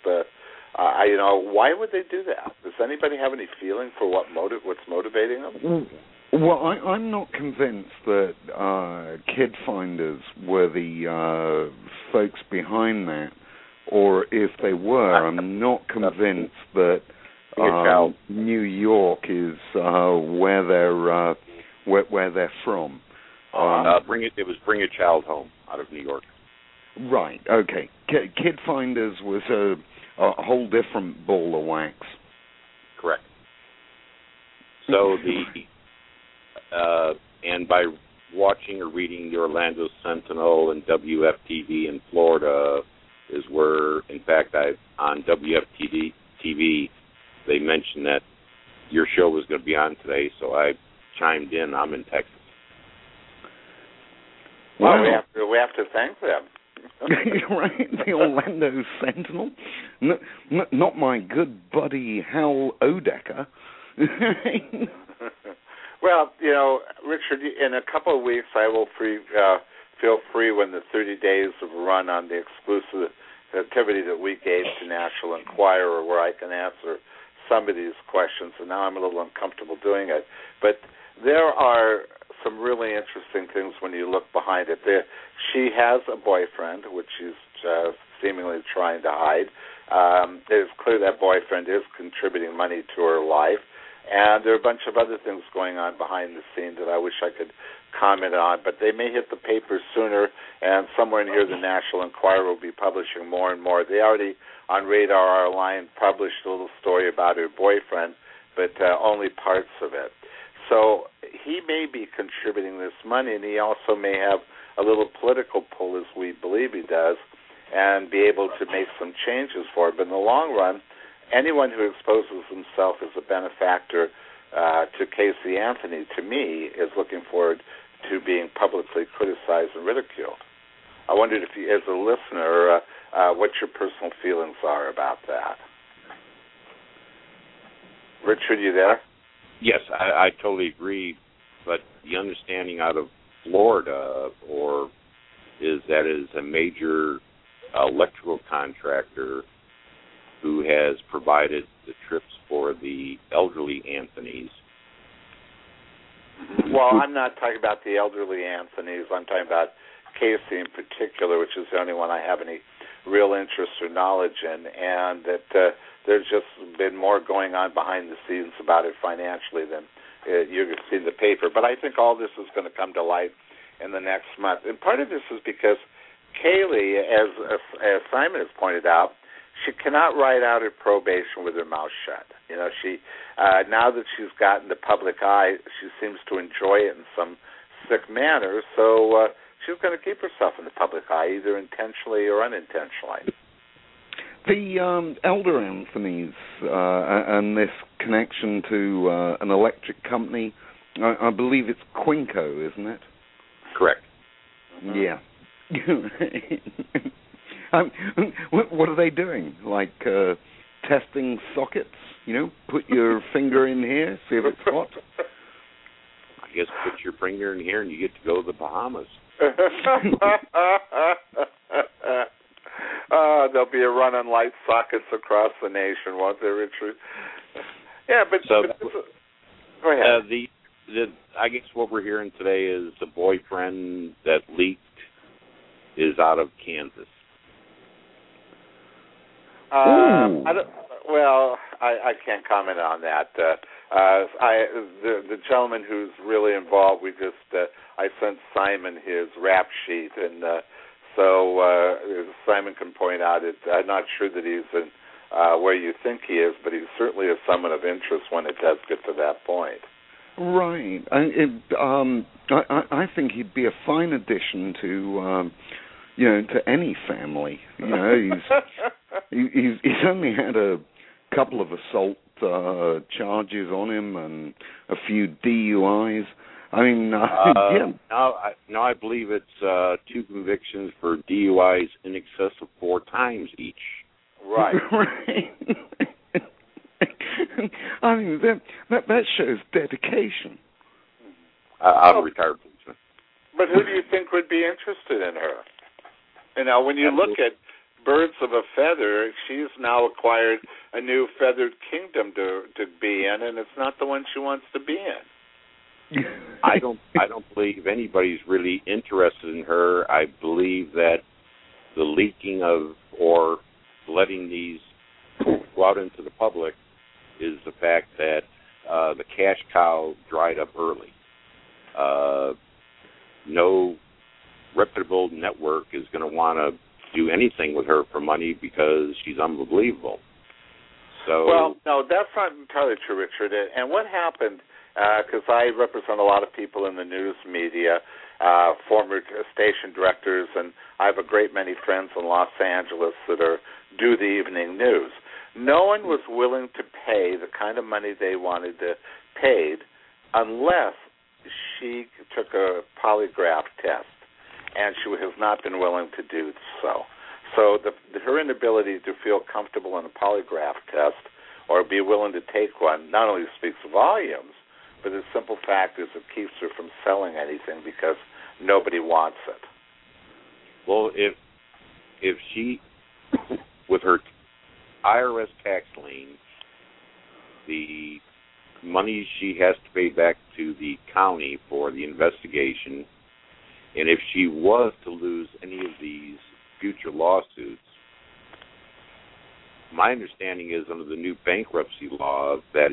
Why would they do that? Does anybody have any feeling for what's motivating them? Well, I'm not convinced that Kid Finders were the folks behind that, or if they were, I'm not convinced that New York is where they're from. It was Bring a Child Home out of New York. Right. Okay. Kid Finders was a whole different ball of wax. Correct. So and by watching or reading the Orlando Sentinel and WFTV in Florida is where, in fact, on WFTV they mentioned that your show was going to be on today, so I chimed in. I'm in Texas. Well, we have to thank them. Right, the Orlando Sentinel. Not my good buddy Hal Odecker. Well, Richard, in a couple of weeks I will feel free when the 30 days of run on the exclusive activity that we gave to National Enquirer, where I can answer some of these questions, and now I'm a little uncomfortable doing it. But there are some really interesting things when you look behind it. She has a boyfriend, which she's seemingly trying to hide. It is clear that boyfriend is contributing money to her life. And there are a bunch of other things going on behind the scenes that I wish I could comment on, but they may hit the papers sooner, and somewhere in here the National Enquirer will be publishing more and more. They already, on Radar Online, published a little story about her boyfriend, but only parts of it. So he may be contributing this money, and he also may have a little political pull, as we believe he does, and be able to make some changes for it. But in the long run, anyone who exposes himself as a benefactor to Casey Anthony, to me, is looking forward to being publicly criticized and ridiculed. I wondered if you, as a listener, what your personal feelings are about that. Richard, you there? Yes, I totally agree, but the understanding out of Florida is that it is a major electrical contractor who has provided the trips for the elderly Anthonys. Well, I'm not talking about the elderly Anthonys. I'm talking about Casey in particular, which is the only one I have any real interest or knowledge in, and that there's just been more going on behind the scenes about it financially than you can see in the paper. But I think all this is going to come to light in the next month. And part of this is because Kaylee, as Simon has pointed out, she cannot ride out her probation with her mouth shut. You know, she now that she's gotten the public eye, she seems to enjoy it in some sick manner. So she's going to keep herself in the public eye, either intentionally or unintentionally. The elder Anthonys and this connection to an electric company, I believe it's Quinco, isn't it? Correct. Yeah. What are they doing? Like testing sockets? You know, put your finger in here, see if it's hot. I guess put your finger in here and you get to go to the Bahamas. There'll be a run on light sockets across the nation, won't there, Richard? Yeah, but so go ahead. I guess what we're hearing today is the boyfriend that leaked is out of Kansas. I can't comment on that. The gentleman who's really involved, I sent Simon his rap sheet, and so Simon can point out it. I'm not sure that he's in where you think he is, but he certainly is someone of interest when it does get to that point. Right. I think he'd be a fine addition to, to any family. You know, he's only had a couple of assault charges on him and a few DUIs. I mean, yeah. Now I believe it's 2 convictions for DUIs in excess of 4 times each. Right. Right. I mean, that shows dedication. I'm a retired policeman. But who do you think would be interested in her? You know, when you look at Birds of a Feather, she's now acquired a new feathered kingdom to be in, and it's not the one she wants to be in. I don't believe anybody's really interested in her. I believe that the leaking of or letting these go out into the public is the fact that the cash cow dried up early. No reputable network is going to want to do anything with her for money because she's unbelievable. So, well, no, that's not entirely true, Richard. And what happened, because I represent a lot of people in the news media, former station directors, and I have a great many friends in Los Angeles that do the evening news. No one was willing to pay the kind of money they wanted to pay unless she took a polygraph test, and she has not been willing to do so. So her inability to feel comfortable in a polygraph test or be willing to take one not only speaks volumes, but the simple fact is it keeps her from selling anything because nobody wants it. Well, if she, with her IRS tax lien, the money she has to pay back to the county for the investigation, and if she was to lose any of these future lawsuits, my understanding is under the new bankruptcy law that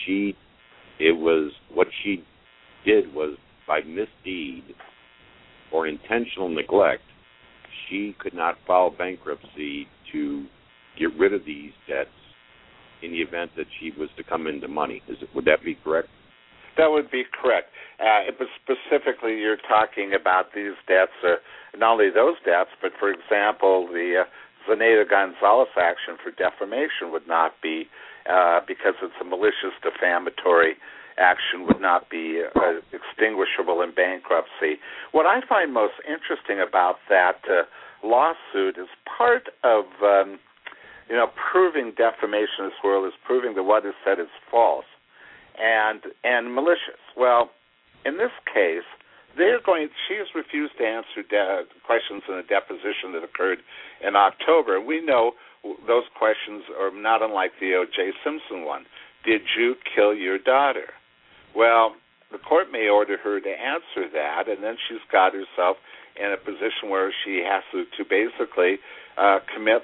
what she did was by misdeed or intentional neglect, she could not file bankruptcy to get rid of these debts in the event that she was to come into money. Would that be correct? That would be correct. But specifically, you're talking about these debts, not only those debts, but, for example, the Zenaida Gonzalez action for defamation would not be, because it's a malicious defamatory action, would not be extinguishable in bankruptcy. What I find most interesting about that lawsuit is part of proving defamation in this world is proving that what is said is false and malicious. Well, in this case, she has refused to answer questions in a deposition that occurred in October. We know those questions are not unlike the O.J. Simpson one. Did you kill your daughter? Well, the court may order her to answer that, and then she's got herself in a position where she has to basically commit,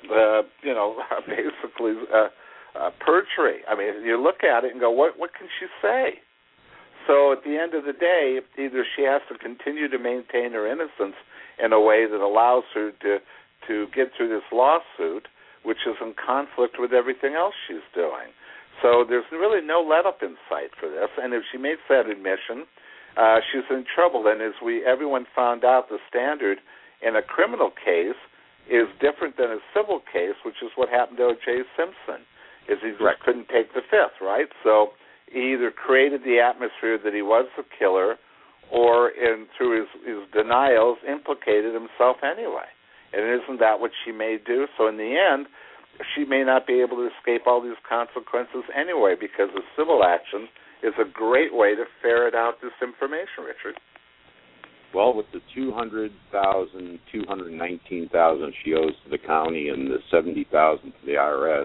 perjury. I mean, you look at it and go, what can she say? So at the end of the day, either she has to continue to maintain her innocence in a way that allows her to get through this lawsuit, which is in conflict with everything else she's doing. So there's really no let-up in sight for this. And if she makes that admission, she's in trouble. And as everyone found out, the standard in a criminal case is different than a civil case, which is what happened to O.J. Simpson, is he just couldn't take the fifth, right? So he either created the atmosphere that he was the killer or through his denials implicated himself anyway. And isn't that what she may do? So in the end, she may not be able to escape all these consequences anyway, because a civil action is a great way to ferret out this information, Richard. Well, with the $219,000 she owes to the county and the $70,000 to the IRS,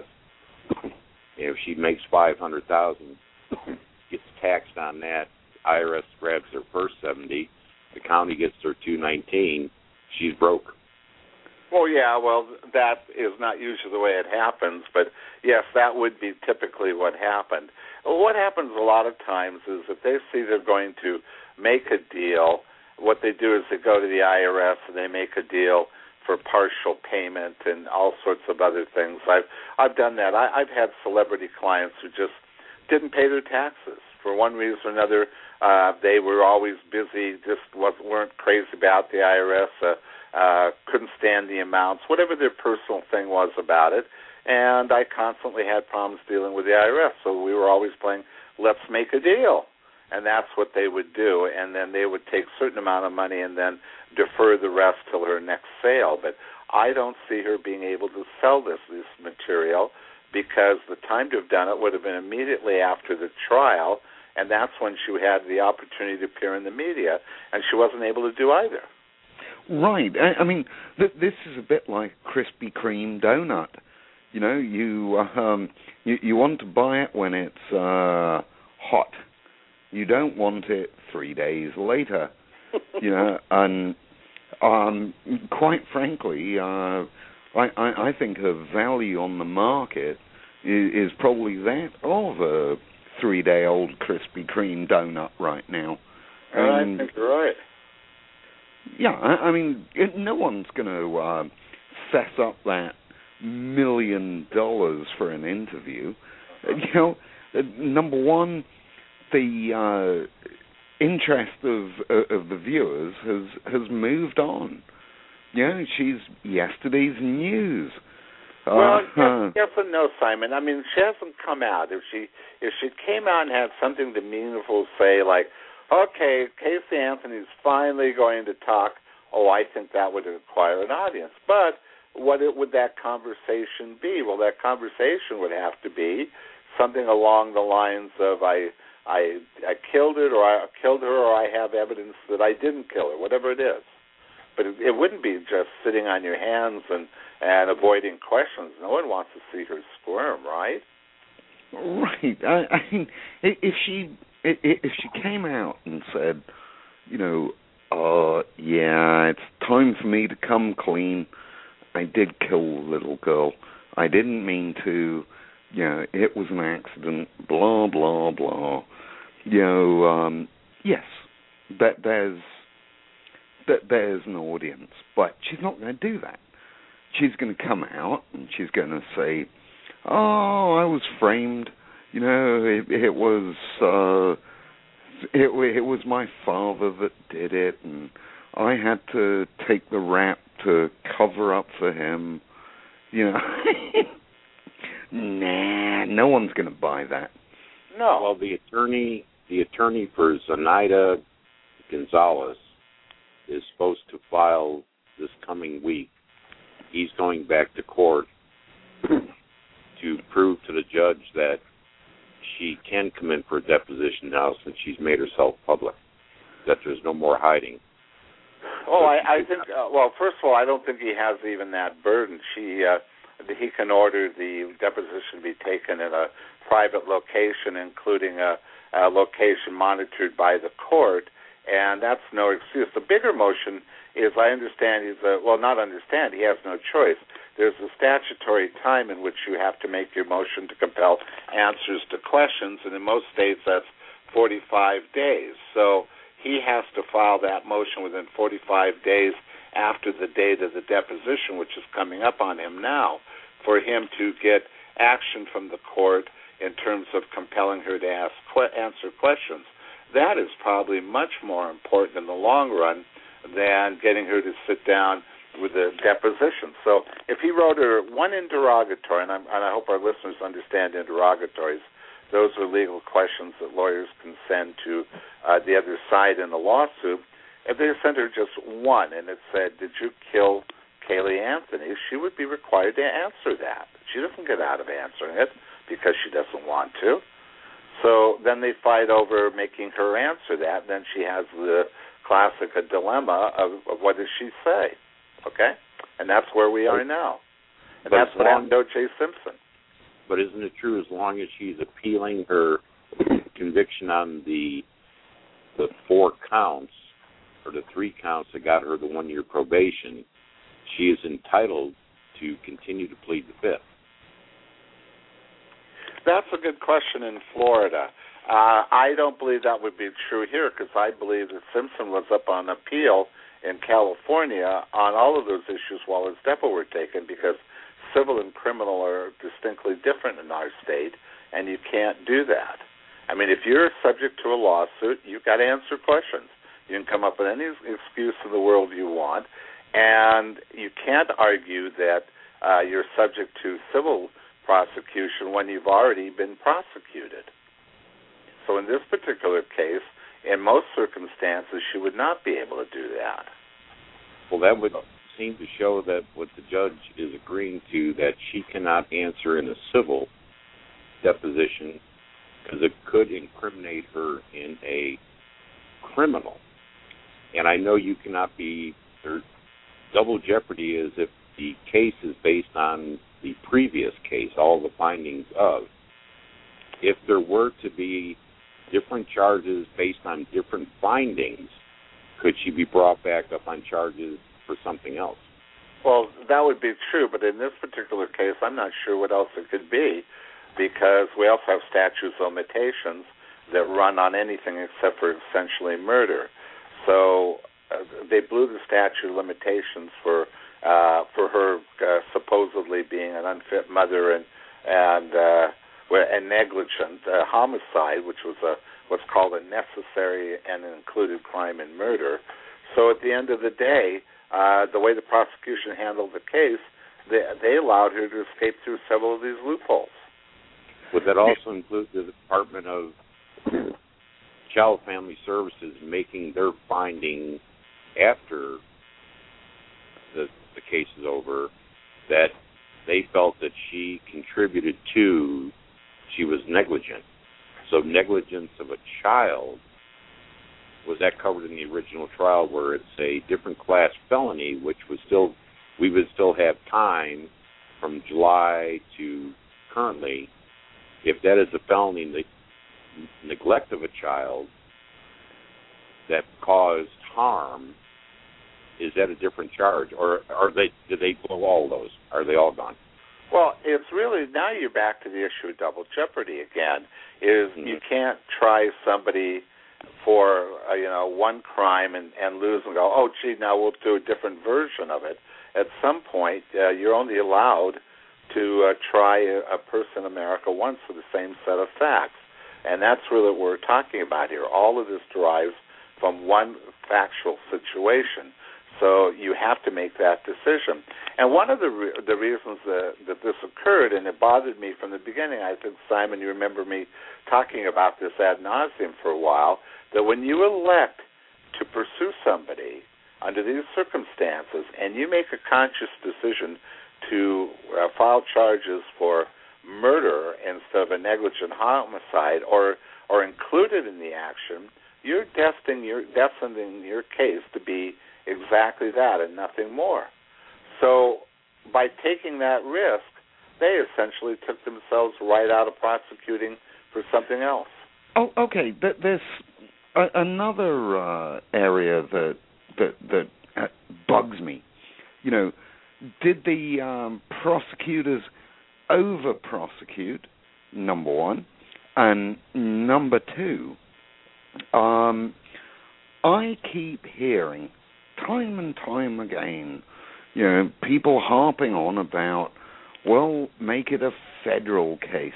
if she makes $500,000, gets taxed on that, IRS grabs her first $70,000, the county gets her $219,000, she's broke. Well, yeah, that is not usually the way it happens, but yes, that would be typically what happened. What happens a lot of times is if they see they're going to make a deal, what they do is they go to the IRS and they make a deal for partial payment and all sorts of other things. I've done that. I've had celebrity clients who just didn't pay their taxes for one reason or another. They were always busy, just weren't crazy about the IRS. Couldn't stand the amounts, whatever their personal thing was about it. And I constantly had problems dealing with the IRS, so we were always playing, let's make a deal. And that's what they would do, and then they would take a certain amount of money and then defer the rest till her next sale. But I don't see her being able to sell this material, because the time to have done it would have been immediately after the trial, and that's when she had the opportunity to appear in the media, and she wasn't able to do either. Right. I mean, this is a bit like Krispy Kreme donut. You know, you want to buy it when it's hot. You don't want it 3 days later. You know, and quite frankly, I think her value on the market is probably that of a 3-day-old Krispy Kreme donut right now. I think you're right. Yeah, I mean, no one's going to fess up that $1 million for an interview. You know, number one, the interest of the viewers has moved on. You know, she's yesterday's news. Well, yes and no, Simon. I mean, she hasn't come out. If she came out and had something to meaningful say, like, okay, Casey Anthony's finally going to talk, I think that would require an audience. But what would that conversation be? Well, that conversation would have to be something along the lines of I killed it, or I killed her, or I have evidence that I didn't kill her, whatever it is. But it wouldn't be just sitting on your hands and avoiding questions. No one wants to see her squirm, right? Right. I mean, if she came out and said, you know, yeah, it's time for me to come clean. I did kill the little girl. I didn't mean to. You know, it was an accident. Blah blah blah. You know, yes, there's an audience, but she's not going to do that. She's going to come out and she's going to say, "Oh, I was framed. You know, it was my father that did it, and I had to take the rap to cover up for him." You know, nah, no one's going to buy that. No. Well, the attorney for Zenaida Gonzalez is supposed to file this coming week. He's going back to court to prove to the judge that she can come in for a deposition now since she's made herself public, that there's no more hiding. Oh, I think, well, first of all, I don't think he has even that burden. He can order the deposition to be taken in a private location, including a location monitored by the court, and that's no excuse. The bigger motion is, I understand, he has no choice. There's a statutory time in which you have to make your motion to compel answers to questions, and in most states that's 45 days. So he has to file that motion within 45 days after the date of the deposition, which is coming up on him now, for him to get action from the court in terms of compelling her to answer questions. That is probably much more important in the long run than getting her to sit down with a deposition. So if he wrote her one interrogatory, and I hope our listeners understand interrogatories, those are legal questions that lawyers can send to the other side in a lawsuit. If they sent her just one and it said, "Did you kill Caylee Anthony?" she would be required to answer that. She doesn't get out of answering it because she doesn't want to. So then they fight over making her answer that. Then she has the classic dilemma of what does she say, okay? And that's where we are now. And that's what happened to O.J. Simpson. But isn't it true, as long as she's appealing her conviction on the 4 counts, or the 3 counts that got her the 1-year probation, she is entitled to continue to plead the 5th? That's a good question in Florida. I don't believe that would be true here, because I believe that Simpson was up on appeal in California on all of those issues while his depo were taken, because civil and criminal are distinctly different in our state, and you can't do that. I mean, if you're subject to a lawsuit, you've got to answer questions. You can come up with any excuse in the world you want, and you can't argue that you're subject to civil prosecution when you've already been prosecuted. So in this particular case, in most circumstances, she would not be able to do that. Well, that would seem to show that what the judge is agreeing to, that she cannot answer in a civil deposition because it could incriminate her in a criminal. And I know you cannot be, or double jeopardy is if the case is based on the previous case, all the findings of. If there were to be different charges based on different findings, could she be brought back up on charges for something else? Well, that would be true, but in this particular case, I'm not sure what else it could be, because we also have statutes of limitations that run on anything except for essentially murder. So they blew the statute of limitations for her supposedly being an unfit mother and negligent homicide, which was what's called a necessary and included crime in murder. So at the end of the day, the way the prosecution handled the case, they allowed her to escape through several of these loopholes. Would that also include the Department of Child Family Services making their finding after the case is over, that they felt that she contributed to, she was negligent? So negligence of a child, was that covered in the original trial where it's a different class felony, which was still, we would still have time from July to currently, if that is a felony, the neglect of a child that caused harm, is that a different charge, or did they blow all those? Are they all gone? Well, it's really, now you're back to the issue of double jeopardy again, is you can't try somebody for, one crime and lose and go, oh, gee, now we'll do a different version of it. At some point, you're only allowed to try a person in America once for the same set of facts. And that's really what we're talking about here. All of this derives from one factual situation. So you have to make that decision. And one of the reasons that this occurred, and it bothered me from the beginning, I think, Simon, you remember me talking about this ad nauseum for a while, that when you elect to pursue somebody under these circumstances and you make a conscious decision to file charges for murder instead of a negligent homicide or included in the action, you're destining your case to be exactly that and nothing more. So by taking that risk, they essentially took themselves right out of prosecuting for something else. Oh, okay. There's another area that bugs me. Did the prosecutors over-prosecute, number one? And number two, I keep hearing time and time again, people harping on about, well, make it a federal case.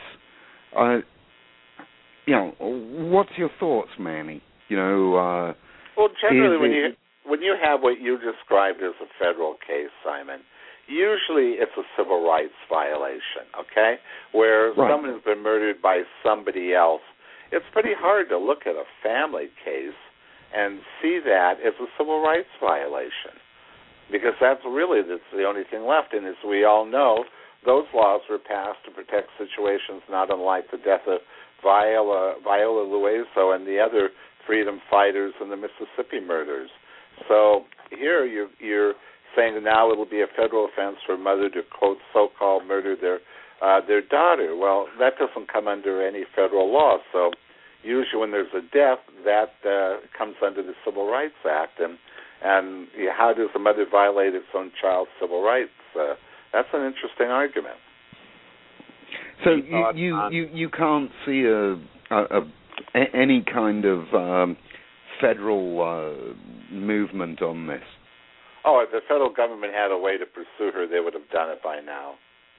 What's your thoughts, Manny? Well, generally, when you have what you described as a federal case, Simon, usually it's a civil rights violation, okay? Where someone has been murdered by somebody else. It's pretty hard to look at a family case and see that as a civil rights violation, because that's the only thing left. And as we all know, those laws were passed to protect situations not unlike the death of Viola Liuzzo and the other freedom fighters in the Mississippi murders. So here you're saying now it'll be a federal offense for a mother to, quote, so-called murder their daughter. Well, that doesn't come under any federal law. So usually when there's a death, that comes under the Civil Rights Act. And how does a mother violate its own child's civil rights? That's an interesting argument. So you can't see any kind of federal movement on this? Oh, if the federal government had a way to pursue her, they would have done it by now.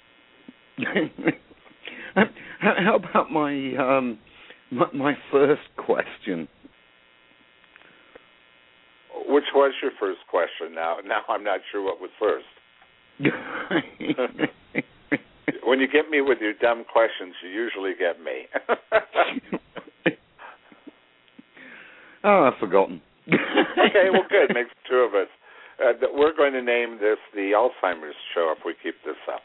How about my first question? Which was your first question? Now I'm not sure what was first. When you get me with your dumb questions, you usually get me. Oh, I've forgotten. Okay, well, good. Makes two of us. We're going to name this the Alzheimer's show if we keep this up.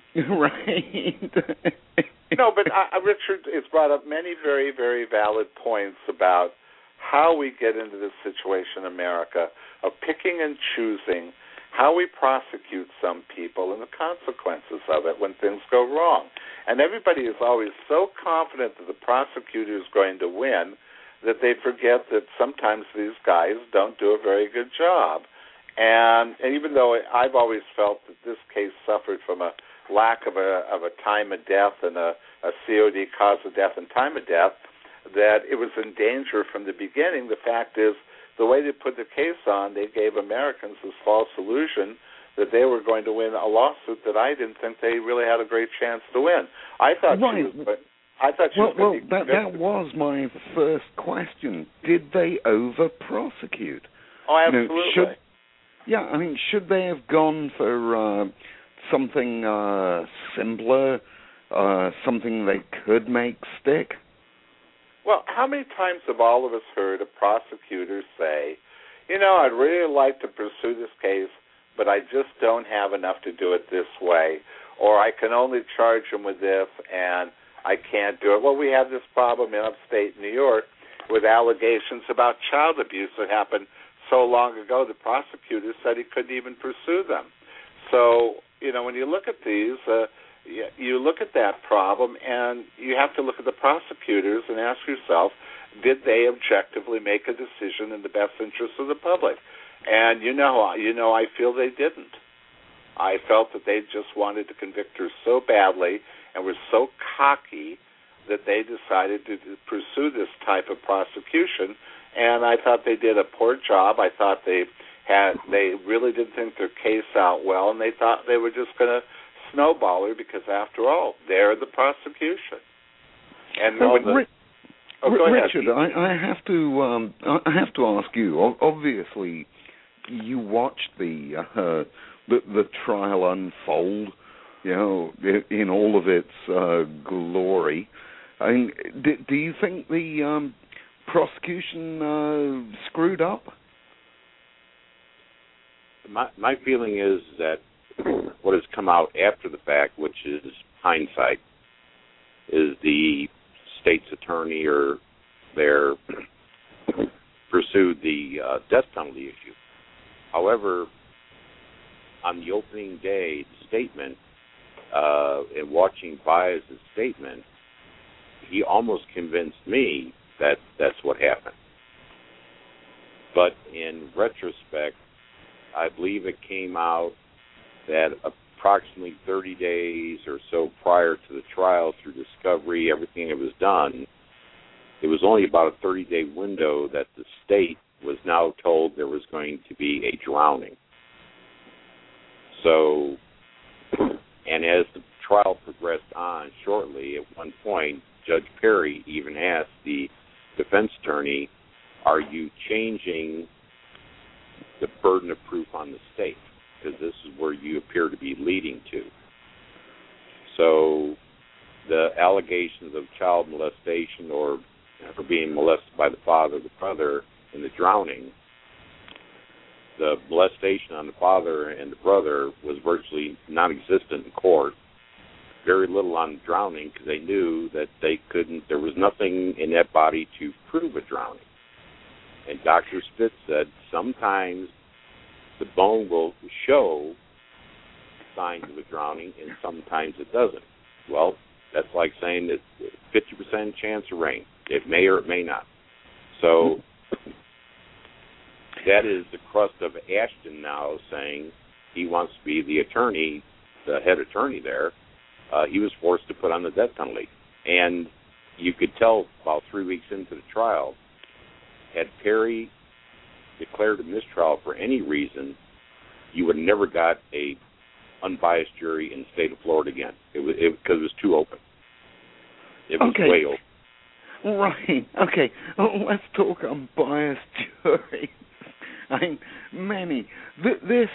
Right. No, but Richard has brought up many very, very valid points about how we get into this situation in America of picking and choosing how we prosecute some people and the consequences of it when things go wrong. And everybody is always so confident that the prosecutor is going to win that they forget that sometimes these guys don't do a very good job. And even though I've always felt that this case suffered from a lack of a time of death and a COD, cause of death and time of death, that it was in danger from the beginning. The fact is, the way they put the case on, they gave Americans this false illusion that they were going to win a lawsuit that I didn't think they really had a great chance to win. I thought she was that was my first question. Did they over-prosecute? Oh, absolutely. Should they have gone for something simpler, something they could make stick? Well, how many times have all of us heard a prosecutor say, I'd really like to pursue this case, but I just don't have enough to do it this way, or I can only charge him with this, and I can't do it. Well, we have this problem in upstate New York with allegations about child abuse that happened so long ago, the prosecutor said he couldn't even pursue them. So, when you look at these, you look at that problem, and you have to look at the prosecutors and ask yourself, did they objectively make a decision in the best interest of the public? And I feel they didn't. I felt that they just wanted to convict her so badly and were so cocky that they decided to pursue this type of prosecution. And I thought they did a poor job. I thought they really didn't think their case out well, and they thought they were just going to snowball her because, after all, they're the prosecution. And go ahead, Richard, I have to ask you. Obviously, you watched the trial unfold, in all of its glory. I mean, do you think the prosecution screwed up? My feeling is that what has come out after the fact, which is hindsight, is the state's attorney or their pursued the death penalty issue. However, on the opening day statement, and watching Baez's statement, he almost convinced me that that's what happened. But in retrospect, I believe it came out that approximately 30 days or so prior to the trial, through discovery, everything that was done, it was only about a 30-day window that the state was now told there was going to be a drowning. So, and as the trial progressed on shortly, at one point, Judge Perry even asked the defense attorney, are you changing the burden of proof on the state? Because this is where you appear to be leading to. So the allegations of child molestation or being molested by the father or the brother in the drowning, the molestation on the father and the brother was virtually non-existent in court. Very little on the drowning because they knew that there was nothing in that body to prove a drowning. And Dr. Spitz said sometimes the bone will show signs of a drowning and sometimes it doesn't. Well, that's like saying that 50% chance of rain. It may or it may not. So that is the crust of Ashton now saying he wants to be the attorney, the head attorney there. He was forced to put on the death penalty. And you could tell about 3 weeks into the trial, had Perry declared a mistrial for any reason, you would have never got a unbiased jury in the state of Florida again. Because it was too open. It was way open. Right. Okay. Let's talk unbiased juries. I mean, Manny, this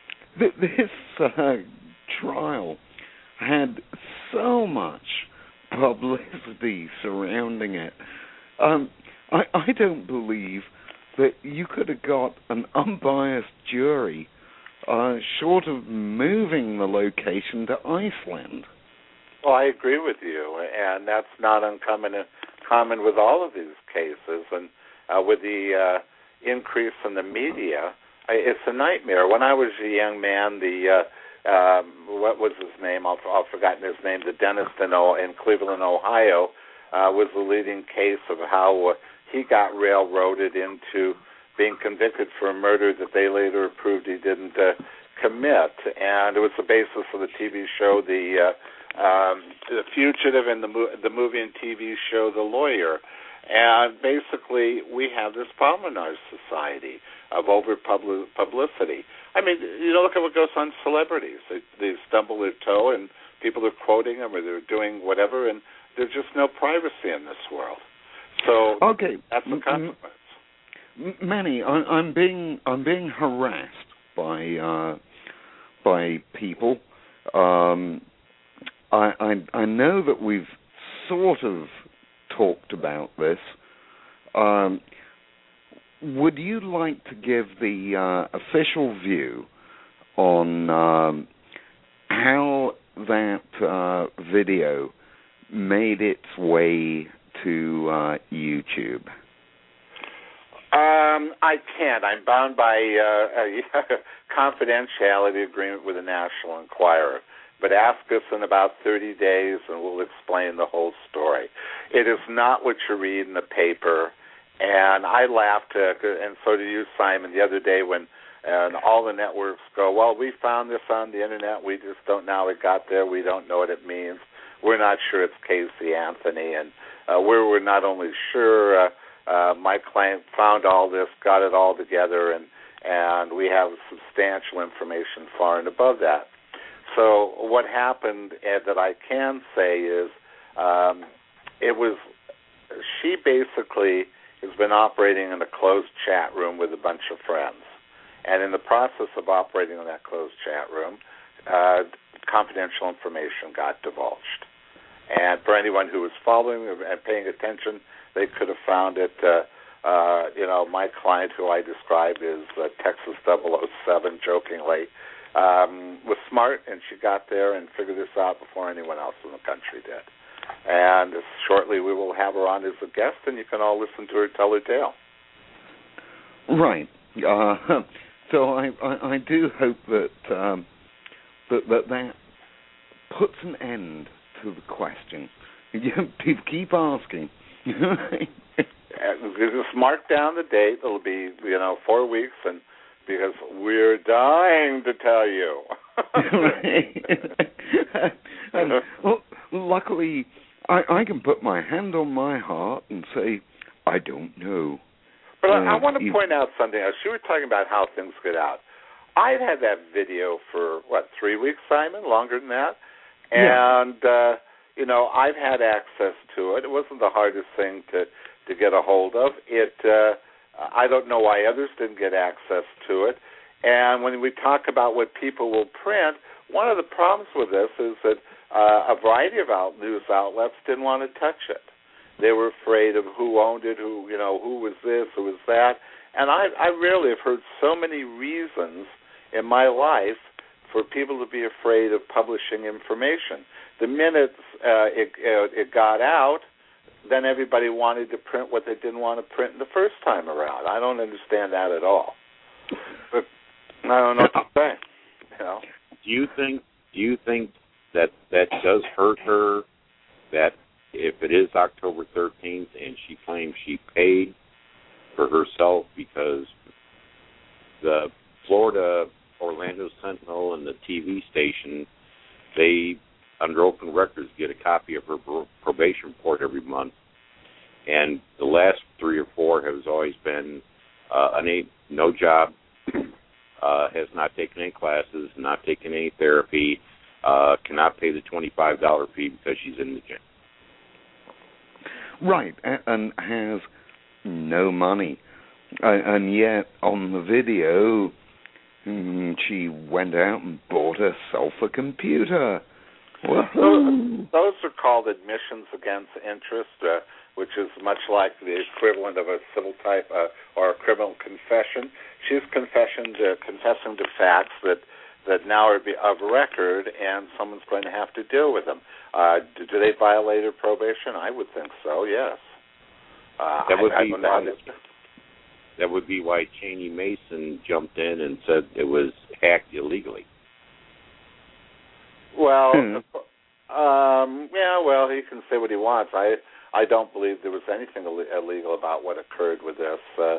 trial had so much publicity surrounding it. I don't believe that you could have got an unbiased jury short of moving the location to Iceland. Well, I agree with you, and that's not uncommon with all of these cases. And with the increase in the media, it's a nightmare. When I was a young man, what was his name? I've forgotten his name. The dentist in Cleveland, Ohio, was the leading case of how he got railroaded into being convicted for a murder that they later proved he didn't commit. And it was the basis of the TV show, The Fugitive, and the movie and TV show, The Lawyer. And basically, we have this problem in our society of over-publicity. I mean, look at what goes on celebrities. They stumble their toe, and people are quoting them, or they're doing whatever, and there's just no privacy in this world. So that's the consequence. Manny, I'm being harassed by people. I know that we've sort of talked about this. Would you like to give the official view on how that video made its way to YouTube? I can't. I'm bound by a confidentiality agreement with the National Enquirer. But ask us in about 30 days, and we'll explain the whole story. It is not what you read in the paper. And I laughed, and so did you, Simon, the other day when all the networks go, well, we found this on the Internet. We just don't know how it got there. We don't know what it means. We're not sure it's Casey Anthony. And we're not only sure, my client found all this, got it all together, and we have substantial information far and above that. So what happened that I can say is she basically has been operating in a closed chat room with a bunch of friends. And in the process of operating in that closed chat room, confidential information got divulged. And for anyone who was following and paying attention, they could have found it. My client, who I described as Texas 007 jokingly, was smart, and she got there and figured this out before anyone else in the country did. And shortly we will have her on as a guest, and you can all listen to her tell her tale. Right. So I do hope that that puts an end to the question. People keep asking. Just mark down the date. It'll be 4 weeks, and because we're dying to tell you. Well, luckily, I can put my hand on my heart and say, I don't know. But I want to point out something else. You were talking about how things get out. I've had that video for, 3 weeks, Simon? Longer than that? And, I've had access to it. It wasn't the hardest thing to get a hold of. I don't know why others didn't get access to it. And when we talk about what people will print, one of the problems with this is that a variety of news outlets didn't want to touch it. They were afraid of who owned it, who was this, who was that. And I rarely have heard so many reasons in my life for people to be afraid of publishing information. The minute it got out, then everybody wanted to print what they didn't want to print the first time around. I don't understand that at all. But I don't know what to say. Do you think that does hurt her? That if it is October 13th and she claims she paid for herself because the Florida Orlando Sentinel and the TV station, they, under open records, get a copy of her probation report every month, and the last 3 or 4 has always been no job, has not taken any classes, not taken any therapy, cannot pay the $25 fee because she's in the gym. Right, and has no money. And yet, on the video, she went out and bought herself a computer. Those are called admissions against interest, which is much like the equivalent of a civil type or a criminal confession. She's confessing to facts that now are of record, and someone's going to have to deal with them. Do they violate her probation? I would think so, yes. That would be why Cheney Mason jumped in and said it was hacked illegally. Well, he can say what he wants. I don't believe there was anything illegal about what occurred with this.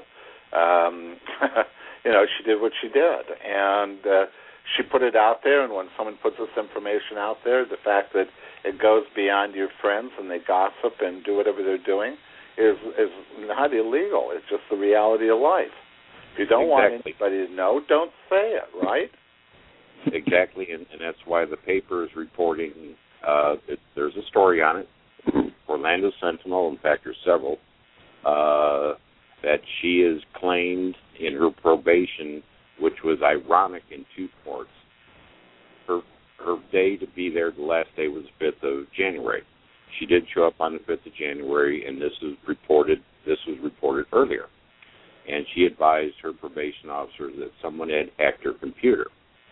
She did what she did, and she put it out there. And when someone puts this information out there, the fact that it goes beyond your friends and they gossip and do whatever they're doing is not illegal. It's just the reality of life. If you don't want anybody to know, don't say it, right? Exactly, and that's why the paper is reporting. There's a story on it, Orlando Sentinel, in fact there's several, that she is claimed in her probation, which was ironic in 2 parts. Her day to be there, the last day was the 5th of January. She did show up on the 5th of January, and this was reported earlier. And she advised her probation officer that someone had hacked her computer.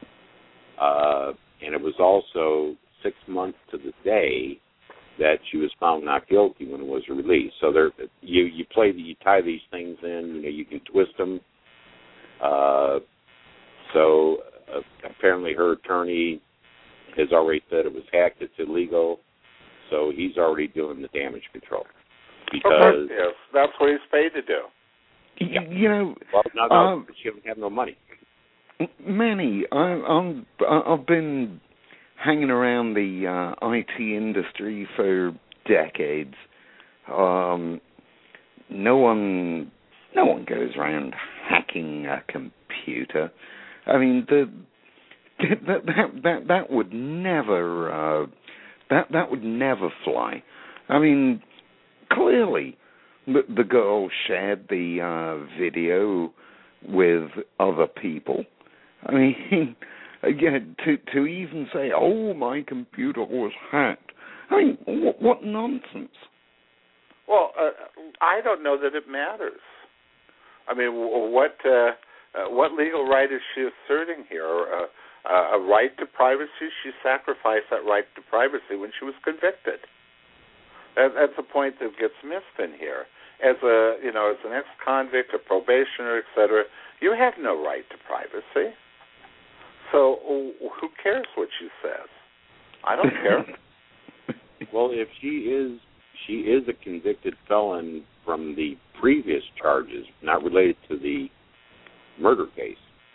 And it was also 6 months to the day that she was found not guilty when it was released. So you tie these things in, you can twist them. So apparently her attorney has already said it was hacked, it's illegal. So he's already doing the damage control. Because yes, that's what he's paid to do. She doesn't have no money. Manny, I've been hanging around the IT industry for decades. No one goes around hacking a computer. I mean, that would never that would never fly. I mean, clearly, the girl shared the video with other people. I mean, again, to even say, "Oh, my computer was hacked." I mean, what nonsense. Well, I don't know that it matters. I mean, what legal right is she asserting here? A right to privacy? She sacrificed that right to privacy when she was convicted. That's a point that gets missed in here. As an ex-convict, a probationer, etc., you have no right to privacy. So who cares what she says? I don't care. Well, if she is a convicted felon from the previous charges, not related to the murder case.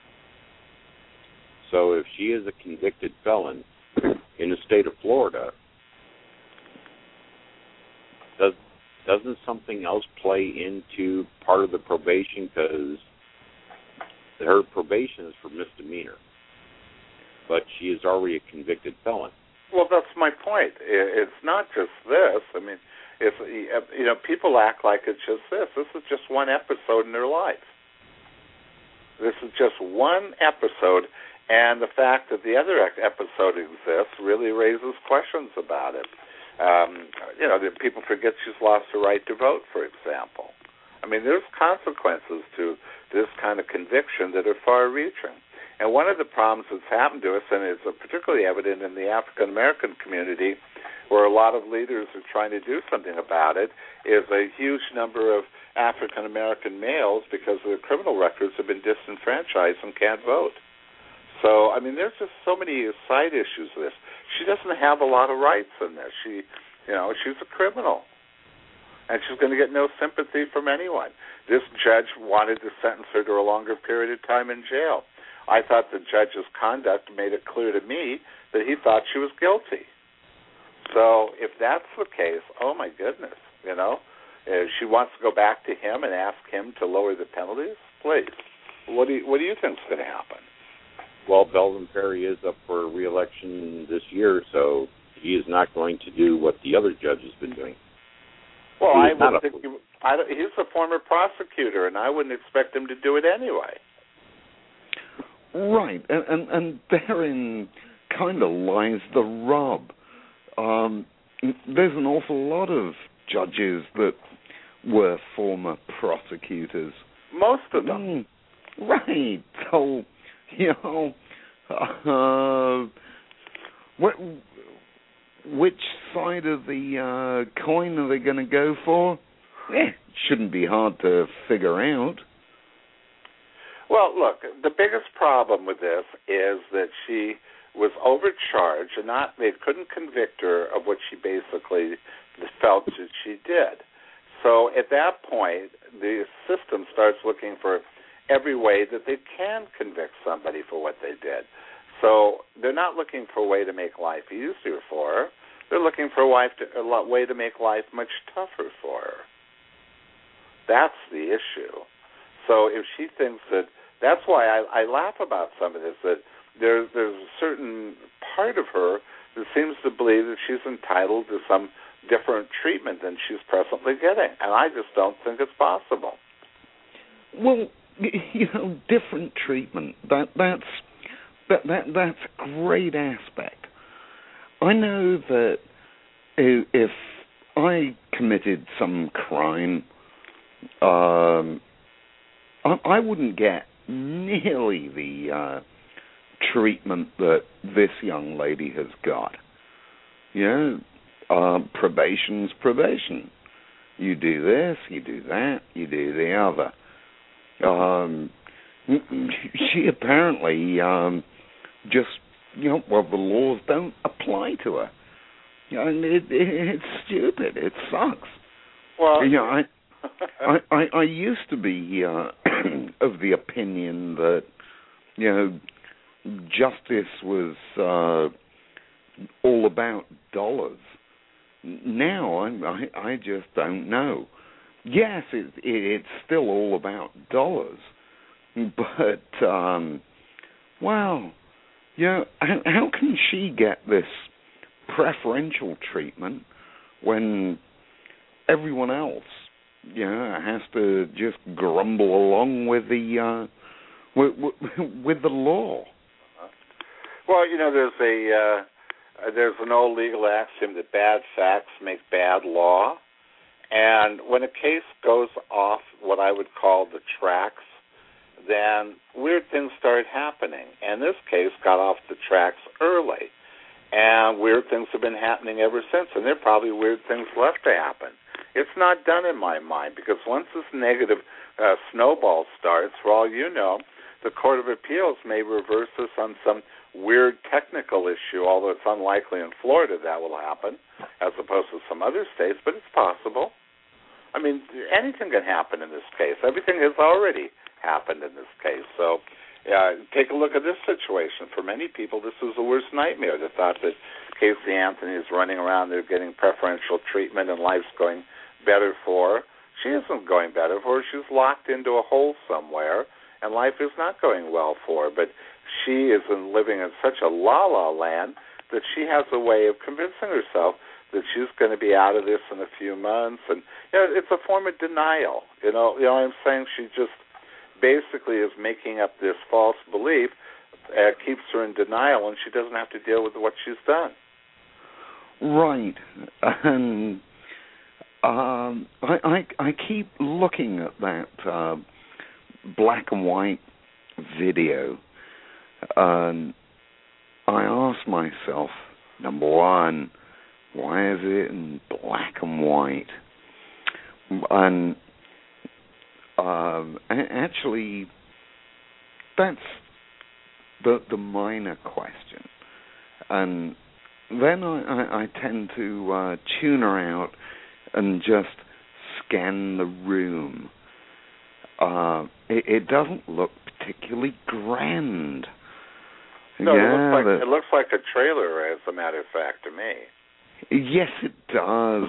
So if she is a convicted felon in the state of Florida, doesn't doesn't something else play into part of the probation? Because her probation is for misdemeanor, but she is already a convicted felon. Well, that's my point. It's not just this. I mean, it's, you know, people act like it's just this. This is just one episode in their life. This is just one episode, and the fact that the other episode exists really raises questions about it. You know, that people forget she's lost her right to vote, for example. I mean, there's consequences to this kind of conviction that are far-reaching. And one of the problems that's happened to us, and it's particularly evident in the African-American community, where a lot of leaders are trying to do something about it, is a huge number of African-American males, because their criminal records have been disenfranchised and can't vote. So, I mean, there's just so many side issues with this. She doesn't have a lot of rights in this. She's a criminal, and she's going to get no sympathy from anyone. This judge wanted to sentence her to a longer period of time in jail. I thought the judge's conduct made it clear to me that he thought she was guilty. So if that's the case, oh my goodness, you know, if she wants to go back to him and ask him to lower the penalties, please. What do you think's going to happen? Well, Belvin Perry is up for re-election this year, so he is not going to do what the other judge has been doing. Well, I would think he's a former prosecutor, and I wouldn't expect him to do it anyway. Right, and therein kind of lies the rub. There's an awful lot of judges that were former prosecutors. Most of them. Right. So, you know, which side of the coin are they going to go for? Shouldn't be hard to figure out. Well, look, the biggest problem with this is that she was overcharged, and they couldn't convict her of what she basically felt that she did. So at that point, the system starts looking for every way that they can convict somebody for what they did. So they're not looking for a way to make life easier for her. They're looking for a way to make life much tougher for her. That's the issue. So if she thinks that's why I laugh about some of this, that there's a certain part of her that seems to believe that she's entitled to some different treatment than she's presently getting, and I just don't think it's possible. Well, you know, different treatment, that's a great aspect. I know that if I committed some crime, I wouldn't get nearly the treatment that this young lady has got. You know, probation's probation. You do this, you do that, you do the other. She apparently just, you know, well, the laws don't apply to her. You know, it's stupid. It sucks. Well, you know, I used to be of the opinion that, you know, justice was all about dollars. Now I just don't know. Yes, it's still all about dollars, but well, you know, how can she get this preferential treatment when everyone else, you know, has to just grumble along with the with the law? Well, you know, there's an old legal axiom that bad facts make bad law, and when a case goes off what I would call the tracks, then weird things start happening. And this case got off the tracks early, and weird things have been happening ever since, and there are probably weird things left to happen. It's not done in my mind, because once this negative snowball starts, for all you know, the Court of Appeals may reverse this on some weird technical issue, although it's unlikely in Florida that will happen, as opposed to some other states, but it's possible. I mean, anything can happen in this case. Everything has already happened in this case. So take a look at this situation. For many people, this is the worst nightmare. The thought that Casey Anthony is running around there getting preferential treatment and life's going better for her. She isn't going better for her. She's locked into a hole somewhere, and life is not going well for her. But she is living in such a la-la land that she has a way of convincing herself that she's going to be out of this in a few months. And it's a form of denial. You know what I'm saying? She just basically is making up this false belief, keeps her in denial, and she doesn't have to deal with what she's done. Right. And I keep looking at that black and white video, and I ask myself, number one, why is it in black and white? And actually, that's the minor question. And then I tend to tune her out and just scan the room. It doesn't look particularly grand. No, it looks like a trailer, as a matter of fact, to me. Yes, it does.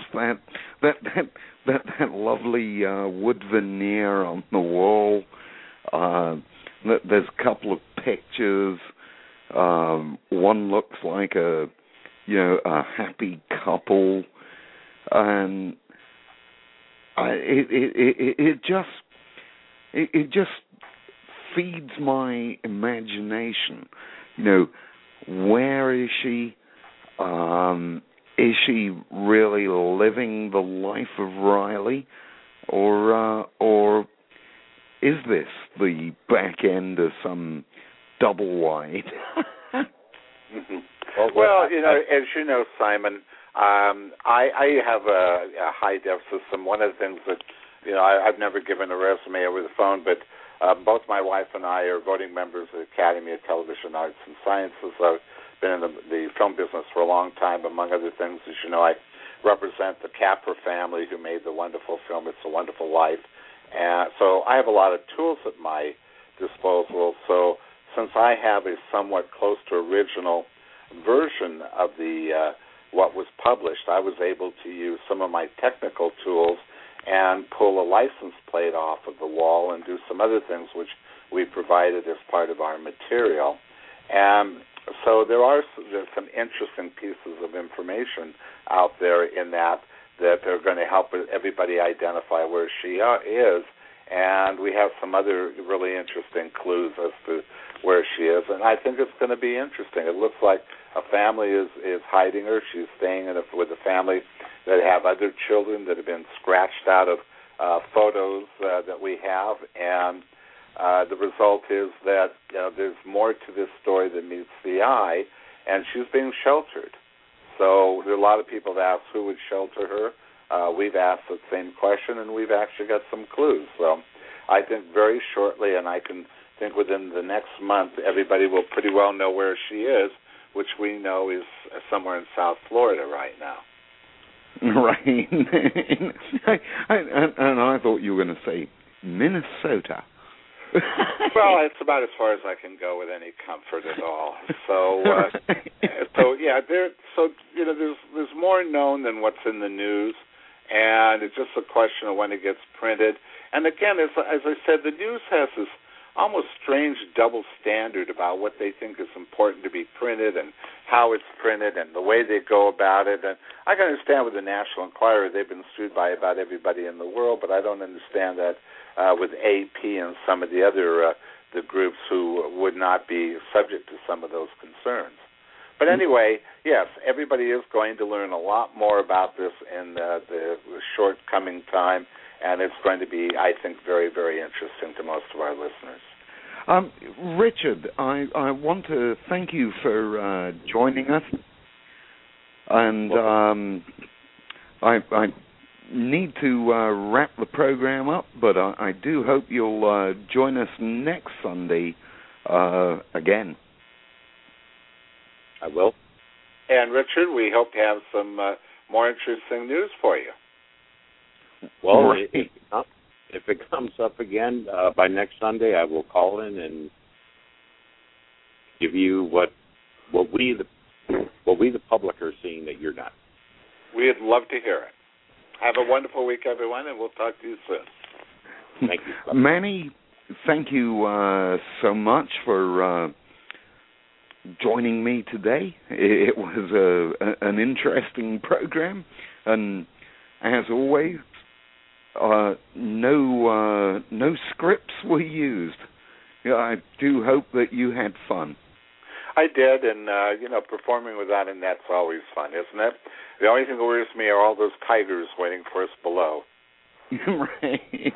That lovely wood veneer on the wall. There's a couple of pictures. One looks like a happy couple, and it just feeds my imagination. Where is she? Is she really living the life of Riley, or is this the back end of some double wide? Well, as you know, Simon, I have a high def system. One of the things that I've never given a resume over the phone, but both my wife and I are voting members of the Academy of Television Arts and Sciences. I've been in the film business for a long time. Among other things, as you know, I represent the Capra family who made the wonderful film It's a Wonderful Life. And so I have a lot of tools at my disposal. So since I have a somewhat close to original version of the what was published, I was able to use some of my technical tools and pull a license plate off of the wall and do some other things which we provided as part of our material. And so there's some interesting pieces of information out there in that are going to help everybody identify where she is. And we have some other really interesting clues as to where she is. And I think it's going to be interesting. It looks like a family is hiding her. She's staying with a family that have other children that have been scratched out of photos that we have. And the result is that there's more to this story than meets the eye, and she's being sheltered. So there are a lot of people that ask who would shelter her. We've asked the same question, and we've actually got some clues. So I think very shortly, and I can think within the next month, everybody will pretty well know where she is, which we know is somewhere in South Florida right now. Right. and I thought you were going to say Minnesota. Well, it's about as far as I can go with any comfort at all. So, there's more known than what's in the news, and it's just a question of when it gets printed. And again, as I said, the news has this almost strange double standard about what they think is important to be printed and how it's printed and the way they go about it. And I can understand with the National Enquirer, they've been sued by about everybody in the world, but I don't understand that with AP and some of the other the groups who would not be subject to some of those concerns. But anyway, yes, everybody is going to learn a lot more about this in the short coming time, and it's going to be, I think, very, very interesting to most of our listeners. Richard, I want to thank you for joining us, and I need to wrap the program up, but I do hope you'll join us next Sunday again. I will. And Richard, we hope to have some more interesting news for you. Well, right. If it comes up again by next Sunday, I will call in and give you what we the public are seeing that you're not. We'd love to hear it. Have a wonderful week, everyone, and we'll talk to you soon. Thank you. Manny, thank you so much for joining me today. It was an interesting program, and as always, no scripts were used. I do hope that you had fun. I did, and performing without a net's always fun, isn't it? The only thing that worries me are all those tigers waiting for us below. Right.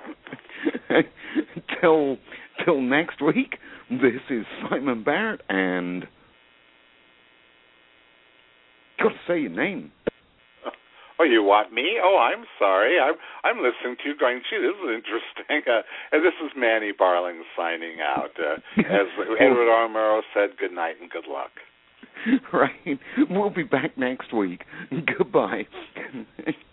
Till next week, this is Simon Barrett, and gotta say your name. Oh, you want me? Oh, I'm sorry. I'm listening to you going, gee, this is interesting. And this is Manny Barling signing out. As Edward R. Murrow said, good night and good luck. Right. We'll be back next week. Goodbye.